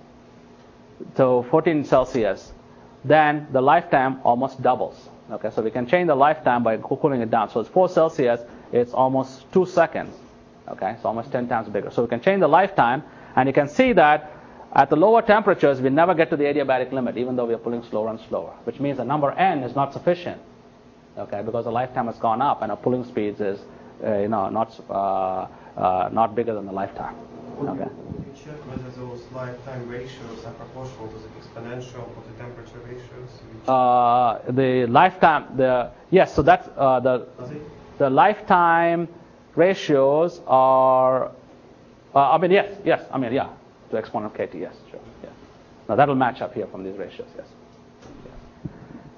to fourteen Celsius, then the lifetime almost doubles. Okay, so we can change the lifetime by cooling it down. So it's four Celsius, it's almost two seconds. Okay, so almost ten times bigger. So we can change the lifetime, and you can see that at the lower temperatures, we never get to the adiabatic limit, even though we are pulling slower and slower, which means the number n is not sufficient. Okay, because the lifetime has gone up, and our pulling speeds is, uh, you know, not uh, uh, not bigger than the lifetime. Okay. Can you check whether those lifetime ratios are proportional to the exponential of the temperature ratios? Which Uh, the lifetime, the yes, so that's uh, the Does it? the lifetime ratios are. Uh, I mean, yes, yes. I mean, yeah, to exponent of kt, yes, sure, yeah. Now that'll match up here from these ratios, yes. yes.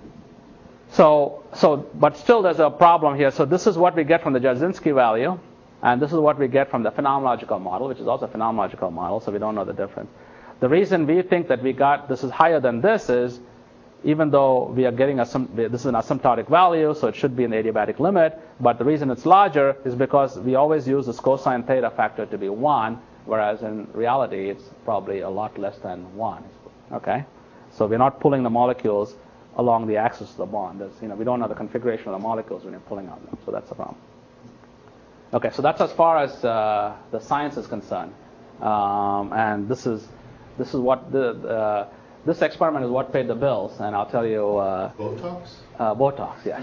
So, so, but still, there's a problem here. So this is what we get from the Jarzynski value, and this is what we get from the phenomenological model, which is also a phenomenological model. So we don't know the difference. The reason we think that we got this is higher than this is, even though we are getting a, this is an asymptotic value, so it should be in the adiabatic limit, but the reason it's larger is because we always use this cosine theta factor to be one, whereas in reality it's probably a lot less than one. Okay? So we're not pulling the molecules along the axis of the bond. There's, you know, we don't know the configuration of the molecules when you're pulling on them, so that's the problem. Okay, so that's as far as uh, the science is concerned, um, and this is this is what the uh, this experiment is what paid the bills, and I'll tell you. Uh, Botox? Uh, Botox, yeah.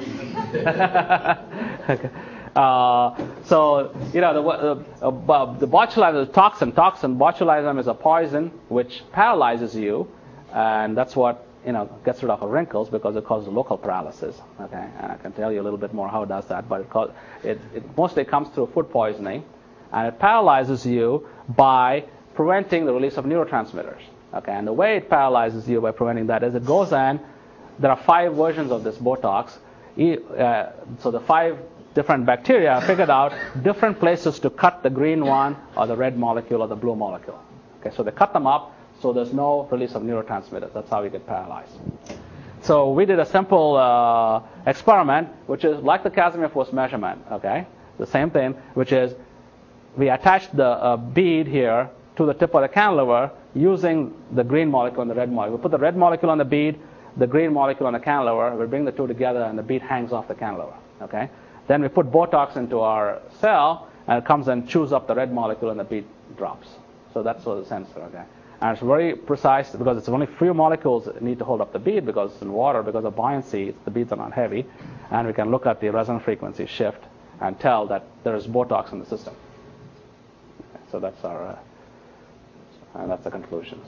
Okay. Uh, so, you know, the, uh, the botulism is a toxin. Toxin, botulism is a poison which paralyzes you, and that's what, you know, gets rid of the wrinkles because it causes local paralysis. Okay, and I can tell you a little bit more how it does that, but it, cause, it, it mostly comes through food poisoning, and it paralyzes you by preventing the release of neurotransmitters. Okay, and the way it paralyzes you by preventing that is it goes in. There are five versions of this Botox. Uh, so the five different bacteria figured out different places to cut the green one or the red molecule or the blue molecule. Okay, so they cut them up so there's no release of neurotransmitters. That's how we get paralyzed. So we did a simple uh, experiment, which is like the Casimir force measurement. Okay, the same thing, which is we attached the uh, bead here to the tip of the cantilever using the green molecule and the red molecule. We put the red molecule on the bead, the green molecule on the cantilever. We bring the two together, and the bead hangs off the cantilever. Okay. Then we put Botox into our cell, and it comes and chews up the red molecule, and the bead drops. So that's what the sensor. Okay. And it's very precise because it's only few molecules that need to hold up the bead because it's in water, because of buoyancy, the beads are not heavy, and we can look at the resonance frequency shift and tell that there is Botox in the system. Okay. So that's our, uh, and that's the conclusions.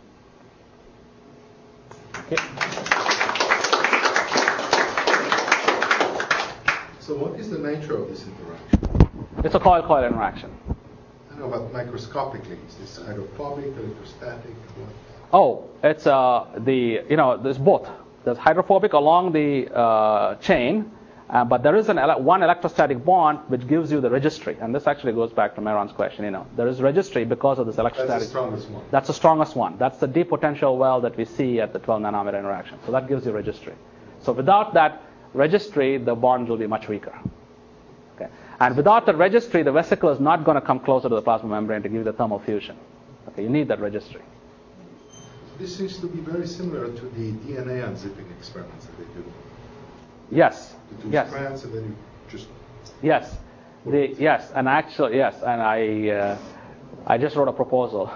Okay. So what is the nature of this interaction? It's a coil-coil interaction. I know, but microscopically, is this hydrophobic, electrostatic? What? Oh, it's uh, the, you know, there's both. There's hydrophobic along the uh, chain, uh, but there is an ele- one electrostatic bond which gives you the registry. And this actually goes back to Mehron's question, you know. There is registry because of this electrostatic. That's the strongest one. That's the strongest one. That's the deep potential well that we see at the twelve nanometer interaction. So that gives you registry. So without that registry, the bond will be much weaker. Okay. And without the registry, the vesicle is not going to come closer to the plasma membrane to give you the thermal fusion. Okay, you need that registry. This seems to be very similar to the D N A unzipping experiments that they do. Yes. The two Yes. strands, and then you just. Yes. The, yes, and actually, yes, and I, uh, I just wrote a proposal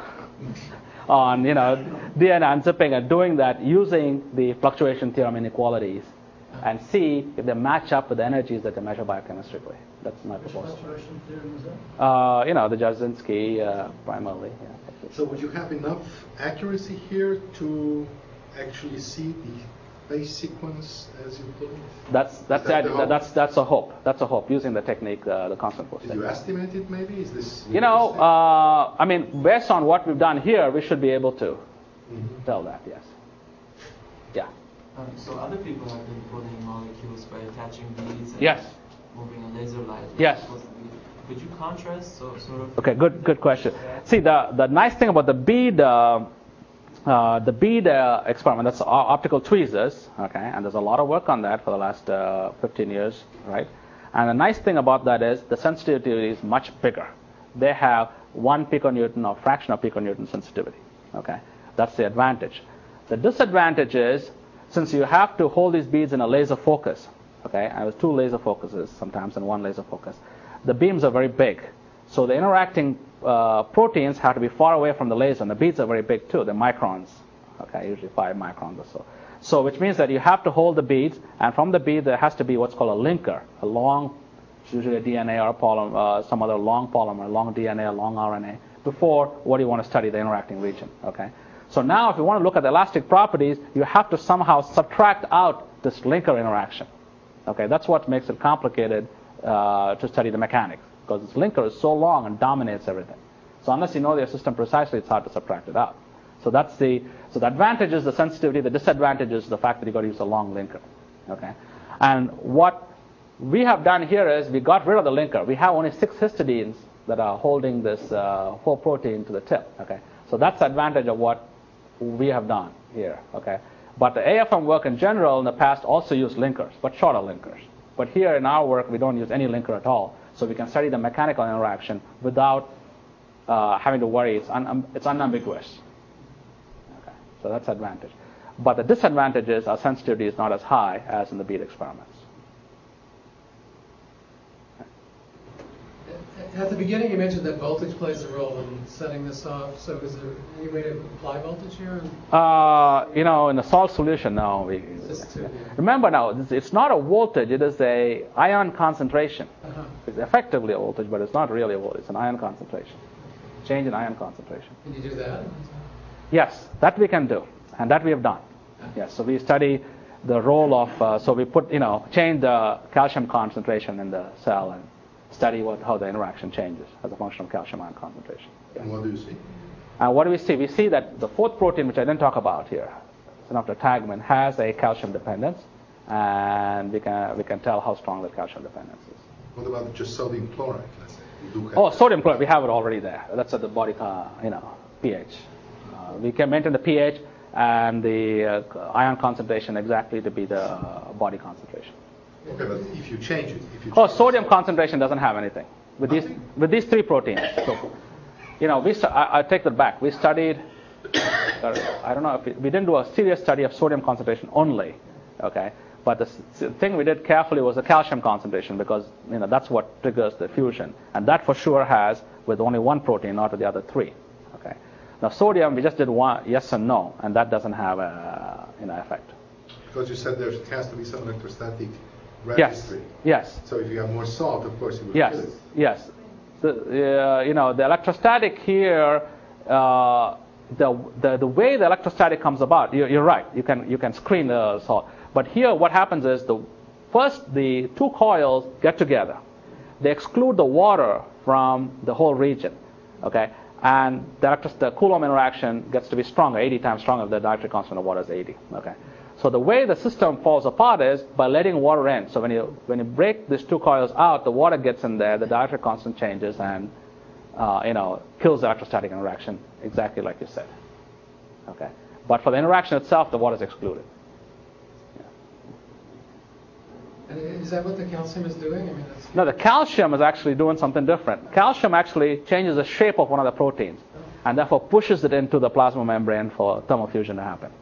on, you know, D N A unzipping and doing that using the fluctuation theorem inequalities, and see if they match up with the energies that they measure biochemically. That's my proposal. Fluctuation theorem is that? Uh, you know, the Jarzynski uh, primarily. Yeah. So would you have enough accuracy here to actually see the phase sequence as you put it? That's that's Is that the that, hope? that's that's a hope. That's a hope using the technique, uh, the constant force. Did you estimate it maybe? Is this You know, realistic? uh, I mean, based on what we've done here, we should be able to Mhm. tell that. Yes. Yeah. Um, so other people have been pulling molecules by attaching beads and Yes. moving a laser light. Yes. Supposed to be- Could you contrast so sort of? Okay. Good. Good question. See, the the nice thing about the bead. Uh, Uh, the bead uh, experiment, that's o- optical tweezers, okay, and there's a lot of work on that for the last uh, fifteen years, right? And the nice thing about that is the sensitivity is much bigger. They have one piconewton or fraction of piconewton sensitivity, okay? That's the advantage. The disadvantage is, since you have to hold these beads in a laser focus, okay, and there's two laser focuses sometimes and one laser focus, the beams are very big. So the interacting uh, proteins have to be far away from the laser, and the beads are very big too. They're microns, okay, usually five microns or so. So which means that you have to hold the beads, and from the bead there has to be what's called a linker, a long, usually a D N A or a polymer, uh, some other long polymer, long D N A, long R N A, before what do you want to study, the interacting region, okay. So now if you want to look at the elastic properties, you have to somehow subtract out this linker interaction, okay. That's what makes it complicated uh, to study the mechanics. Because this linker is so long and dominates everything. So unless you know your system precisely, it's hard to subtract it out. So that's the so the advantage is the sensitivity. The disadvantage is the fact that you got to use a long linker. Okay, and what we have done here is we got rid of the linker. We have only six histidines that are holding this uh, whole protein to the tip. Okay, so that's the advantage of what we have done here. Okay, but the A F M work in general in the past also used linkers, but shorter linkers. But here in our work, we don't use any linker at all. So we can study the mechanical interaction without uh, having to worry. It's, un- it's unambiguous. Okay, so that's advantage. But the disadvantage is our sensitivity is not as high as in the bead experiments. At the beginning, you mentioned that voltage plays a role in setting this off. So is there any way to apply voltage here? Uh, you know, in a salt solution, no. We, Just to, yeah. remember now, it's not a voltage, it is a ion concentration. Uh-huh. It's effectively a voltage, but it's not really a voltage. It's an ion concentration. Change in ion concentration. Can you do that? Yes, that we can do, and that we have done. Yes, so we study the role of, uh, so we put, you know, change the calcium concentration in the cell and study what how the interaction changes as a function of calcium ion concentration. And what do you see? And what do we see? We see that the fourth protein, which I didn't talk about here, synaptotagmin, has a calcium dependence, and we can we can tell how strong the calcium dependence is. What about just sodium chloride? Let's say you do have Oh, sodium chloride, we have it already there. That's at the body, uh, you know, pH. Uh, we can maintain the pH and the uh, ion concentration exactly to be the uh, body concentration. Okay, but if you change it, if you Oh, change sodium concentration doesn't have anything with these Nothing? with these three proteins. So, you know, we stu- I, I take that back. We studied. Uh, I don't know if we, we didn't do a serious study of sodium concentration only, okay. But the s- thing we did carefully was the calcium concentration because you know that's what triggers the fusion, and that for sure has with only one protein, not with the other three. Okay. Now sodium, we just did one yes and no, and that doesn't have a you know effect. because you said there has to be some electrostatic Yes. registry. Yes. So if you have more salt, of course you will Yes, kill it. yes. The, uh, you know, the electrostatic here, uh, the, the the way the electrostatic comes about, you're, you're right. You can you can screen the salt, but here what happens is the first the two coils get together, they exclude the water from the whole region, okay, and the electro- the Coulomb interaction gets to be stronger, eighty times stronger. If the dielectric constant of water is eighty, okay. So the way the system falls apart is by letting water in. So when you when you break these two coils out, the water gets in there, the dielectric constant changes, and uh, you know kills the electrostatic interaction exactly like you said. Okay, but for the interaction itself, the water is excluded. And is that what the calcium is doing? I mean, that's No, the calcium is actually doing something different. Calcium actually changes the shape of one of the proteins, and therefore pushes it into the plasma membrane for thermal fusion to happen.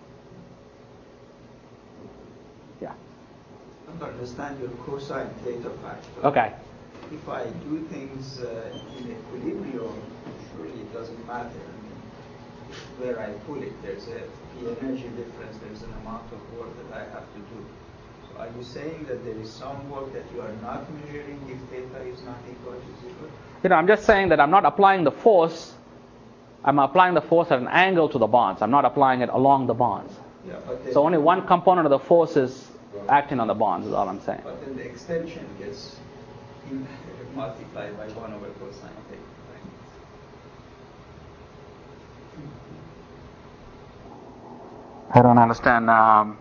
Yeah. I don't understand your cosine theta factor. Okay. If I do things uh, in equilibrium, surely it doesn't matter. I mean, where I pull it, there's a the energy difference, there's an amount of work that I have to do. So are you saying that there is some work that you are not measuring if theta is not equal to zero? You know, I'm just saying that I'm not applying the force. I'm applying the force at an angle to the bonds. I'm not applying it along the bonds. Yeah, but then, So only one component of the force is acting on the bonds, is all I'm saying. But then the extension gets in, multiplied by one over cosine theta. Right? I don't understand. Um,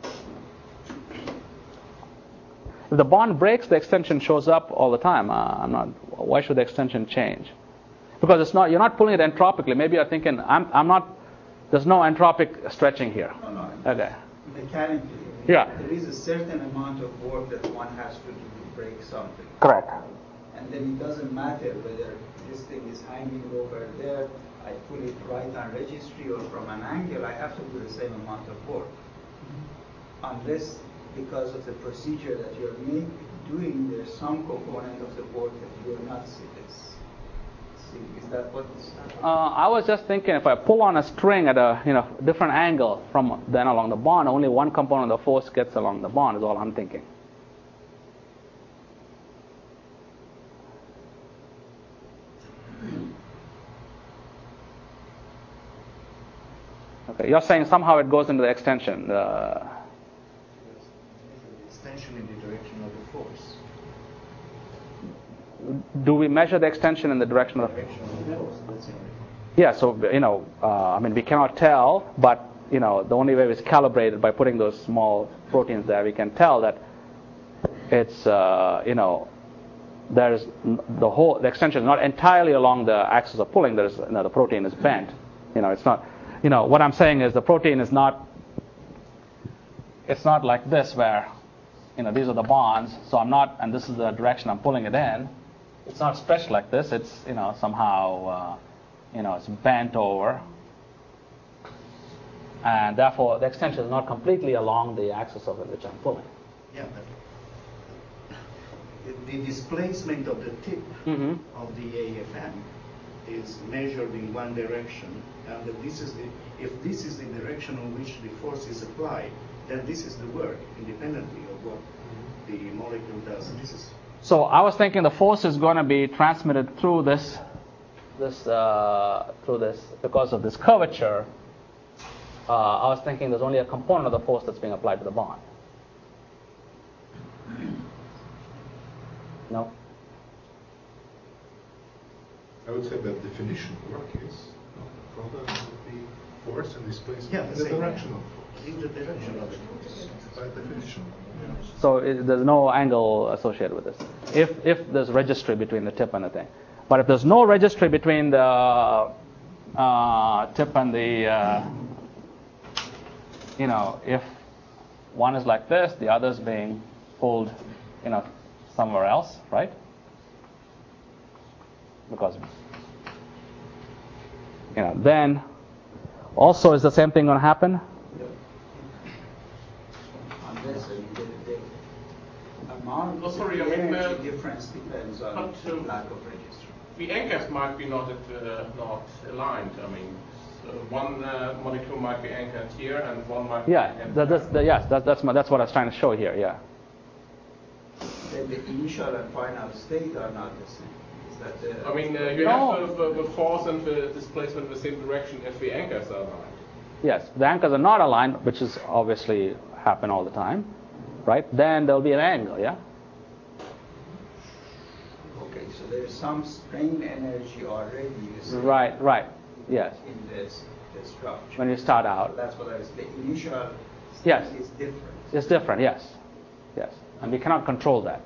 if the bond breaks, the extension shows up all the time. Uh, I'm not. Why should the extension change? Because it's not. You're not pulling it entropically. Maybe you're thinking, I'm. I'm not. There's no entropic stretching here. No, no. Okay. Mechanically, Yeah. there is a certain amount of work that one has to do to break something. Correct. And then it doesn't matter whether this thing is hanging over there, I pull it right on registry or from an angle, I have to do the same amount of work. Unless, because of the procedure that you're make, doing, there's some component of the work that you're not seeing. Is that what this Uh, I was just thinking if I pull on a string at a you know different angle from then along the bond, only one component of the force gets along the bond is all I'm thinking. Okay, you're saying somehow it goes into the extension. Uh, Extension in the direction of the force. do we measure the extension in the direction of the Direction of the force, that's it. Yeah, so, you know, uh, I mean, we cannot tell, but, you know, the only way is calibrated by putting those small proteins there. We can tell that it's, uh, you know, there's the whole, the extension is not entirely along the axis of pulling. There's, you know, the protein is bent. You know, it's not, you know, what I'm saying is the protein is not, it's not like this where, you know, these are the bonds, so I'm not, and this is the direction I'm pulling it in. It's not stretched like this. It's, you know, somehow, uh, you know, it's bent over, And therefore, the extension is not completely along the axis of it which I'm pulling. Yeah, but the displacement of the tip Mm-hmm. of the A F M is measured in one direction, and that this is the, if this is the direction on which the force is applied, then this is the work, independently of what the molecule does. This is So I was thinking the force is going to be transmitted through this, this, uh, through this, because of this curvature. Uh, I was thinking there's only a component of the force that's being applied to the bond. No? I would say that definition work is product of the force and displacement Yeah, in the the same. direction of force. in the direction of it. By definition. So it, there's no angle associated with this. If if there's registry between the tip and the thing, but if there's no registry between the uh, tip and the, uh, you know, if one is like this, the other is being pulled, you know, somewhere else, right? Because, you know, then also is the same thing going to happen? Unless uh, the, the amount Oh, sorry, of I mean, energy uh, difference depends on but, uh, lack of registry. The anchors might be not at, uh, not aligned. I mean, so one uh, molecule might be anchored here, and one might. Yeah, be anchored that, that's, there. that, yes, that, that's, my, that's what I was trying to show here, yeah. Then the initial and final state are not the same. Is that the, I mean, uh, you No. have the, the, the force and the displacement in the same direction if the anchors are aligned. Yes, the anchors are not aligned, which is obviously happen all the time, right? Then there'll be an angle, yeah? okay, so there is some strain energy already you see Right, right, yes. in this, this structure. When you start So out, that's what I was. The initial state Yes. is different. it's different, yes, yes. And we cannot control that.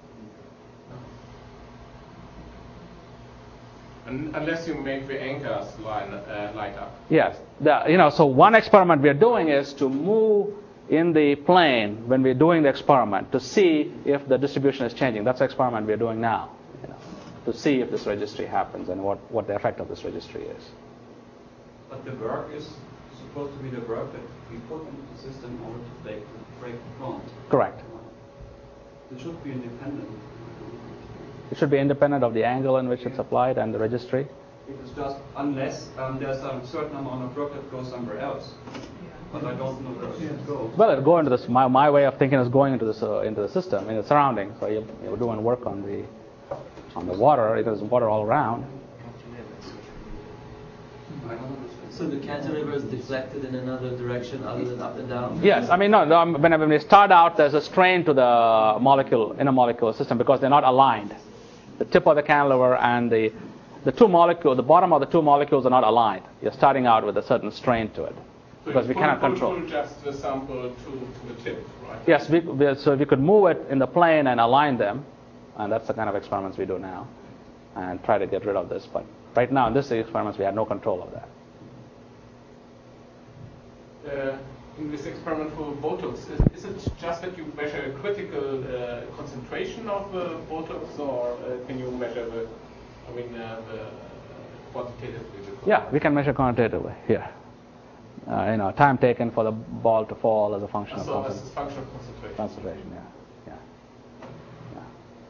Un- unless you make the anchors line uh, light up. Yes, the, you know, so one experiment we are doing is to move in the plane when we're doing the experiment to see if the distribution is changing. That's the experiment we're doing now, you know, to see if this registry happens and what, what the effect of this registry is. But the work is supposed to be the work that we put into the system in order to break, break the bond. Correct. It should be independent. It should be independent of the angle in which it's applied and the registry. It is just unless um, there's a certain amount of work that goes somewhere else. But I don't know where it should go. Well, it'll go into this. My, my way of thinking is going into this uh, into the system, in the surroundings. So you, you're doing work on the on the water. There's water all around. I don't understand. So the cantilever is deflected in another direction other than up and down? Yes, I mean no. no when, when we start out, there's a strain to the molecule in a molecular system because they're not aligned. The tip of the cantilever and the the two molecules, the bottom of the two molecules are not aligned. You're starting out with a certain strain to it So because you we pull, cannot pull, control. pull just the sample to, to the tip, right? Yes, we, we, so we could move it in the plane and align them, and that's the kind of experiments we do now, and try to get rid of this. But right now, in this experiments, we had no control of that. Uh, in this experiment for Botox, is, is it just that you measure a critical uh, concentration of uh, Botox, or uh, can you measure the, I mean, uh, the uh, quantitatively? The Yeah, we can measure quantitatively here. Uh, you know, time taken for the ball to fall as a function of So as a concentration. function of concentration. Concentration, yeah, yeah, yeah.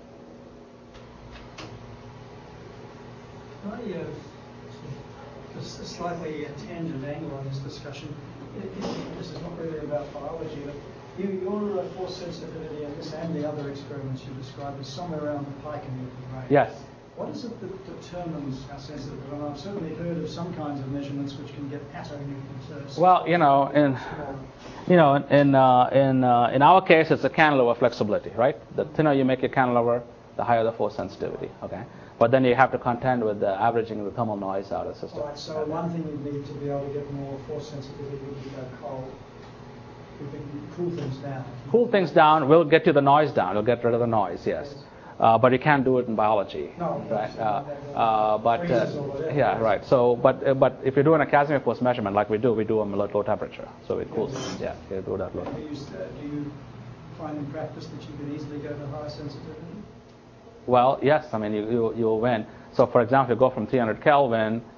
Can I uh, just a slightly uh, tangent angle on this discussion? It, it, this is not really about biology, but you, your uh, force sensitivity and this and the other experiments you described is somewhere around the Pike-Newton range. Yes. What is it that determines how sensitive? And I've certainly heard of some kinds of measurements which can get atto-Newton. So Well, you know, in you know, in uh, in uh, in our case, it's the cantilever flexibility, right? The thinner you make your cantilever, the higher the force sensitivity. Okay, but then you have to contend with the averaging the thermal noise out of the system. All right, so one thing you need to be able to get more force sensitivity would be go cold. We can cool things down. Cool things down will get you the noise down. It'll get rid of the noise, yes. Uh, but you can't do it in biology, No, right? it's Uh, not. uh, but uh, Freezes or whatever. yeah, right. So, but uh, but if you're doing a Casimir force measurement like we do, we do them at low temperature, so it cools. Yeah, you do that low. Do you, uh, do you find in practice that you can easily go to higher sensitivity? Well, yes. I mean, you you you will win. So, for example, you go from three hundred Kelvin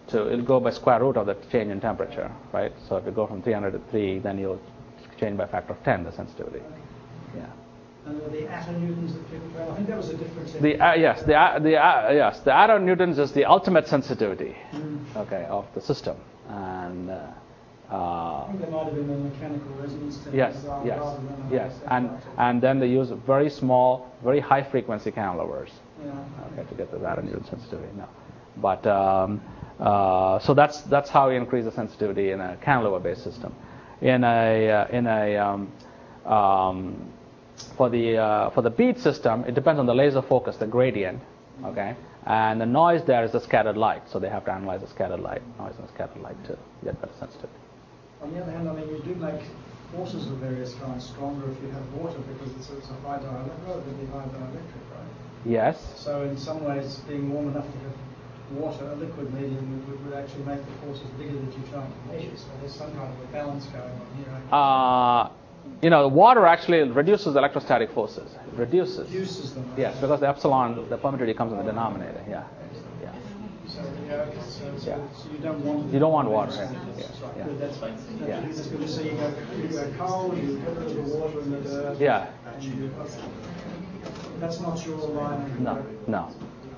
to, it'll go by square root of the change in temperature, right? So if you go from three hundred to three, then you'll change by a factor of ten the sensitivity. Yeah. And the attonewtons that people try, I think that was a difference. In the uh, yes, the uh, the uh, yes, the attonewtons is the ultimate sensitivity, mm. okay, of the system, and. Uh, Uh, I think there might have been a mechanical resonance to yes, rather, yes, rather than yes, and and then they use very small, very high frequency cantilevers, yeah. okay, to get the attenuation sensitivity. No, but um, uh, so that's that's how you increase the sensitivity in a cantilever-based system. In a uh, in a um, um, for the uh, for the bead system, it depends on the laser focus, the gradient, okay, and the noise there is the scattered light. So they have to analyze the scattered light, noise and scattered light to get better sensitivity. On the other hand, I mean, you do make forces of various kinds stronger if you have water because it's, it's a high dielectric, relatively high dielectric, right? Yes. So in some ways, being warm enough to have water, a liquid medium, would, would actually make the forces bigger that you're trying to measure. So there's some kind of a balance going on here. Uh, you know, water actually reduces the electrostatic forces. It reduces. Reduces them. Yes, because the epsilon, the permittivity comes in the denominator. Yeah. Yeah. So, yeah, so, so, yeah. so you don't want you don't want water. Yeah. Yeah. Yeah. Good, that's fine. That's, yeah. that's good. So you go, you go cold, you get rid of the water and the dirt. Yeah. And you, that's not your line. No, no.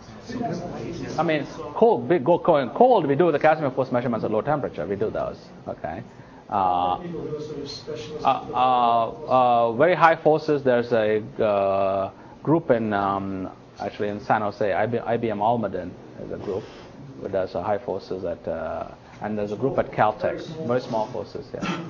I mean, cold, big, go going cold. We do the Casimir force measurements at low temperature. We do those. Okay. Uh, People who are sort of specialists. Uh, uh, uh, very high forces. There's a uh, group in um, actually in San Jose, I B M Almaden is a group who does uh, high forces at, uh, and there's a group at Caltech, very small forces. Yeah.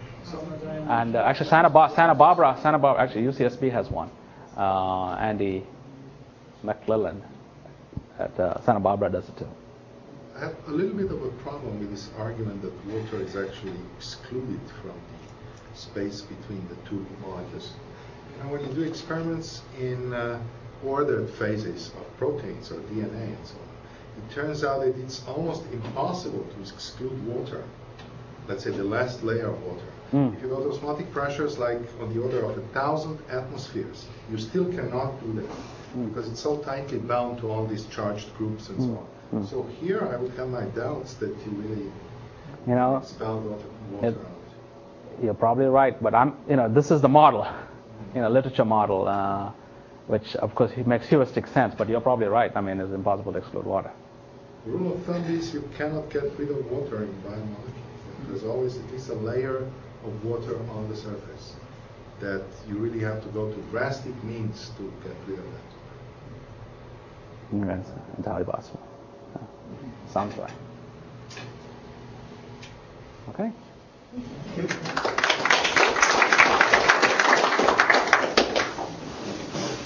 And uh, actually Santa, Bar- Santa Barbara, Santa Barbara, actually U C S B has one. Uh, Andy McClellan at uh, Santa Barbara does it too. I have a little bit of a problem with this argument that water is actually excluded from the space between the two molecules. You know, when you do experiments in uh, ordered phases of proteins or D N A and so on, it turns out that it's almost impossible to exclude water, let's say the last layer of water. Mm. If you go to osmotic pressures like on the order of a thousand atmospheres, you still cannot do that mm. because it's so tightly bound to all these charged groups and mm. so on. Mm. So here I would have my doubts that you really you know, expelled water, water it, out. You're probably right, but I'm, you know, this is the model, you know, literature model, uh, which of course makes heuristic sense, but you're probably right. I mean, it's impossible to exclude water. The rule of thumb is you cannot get rid of water in biomolecules. There's always at least a layer of water on the surface that you really have to go to drastic means to get rid of that. That's entirely possible. Sounds right. Okay.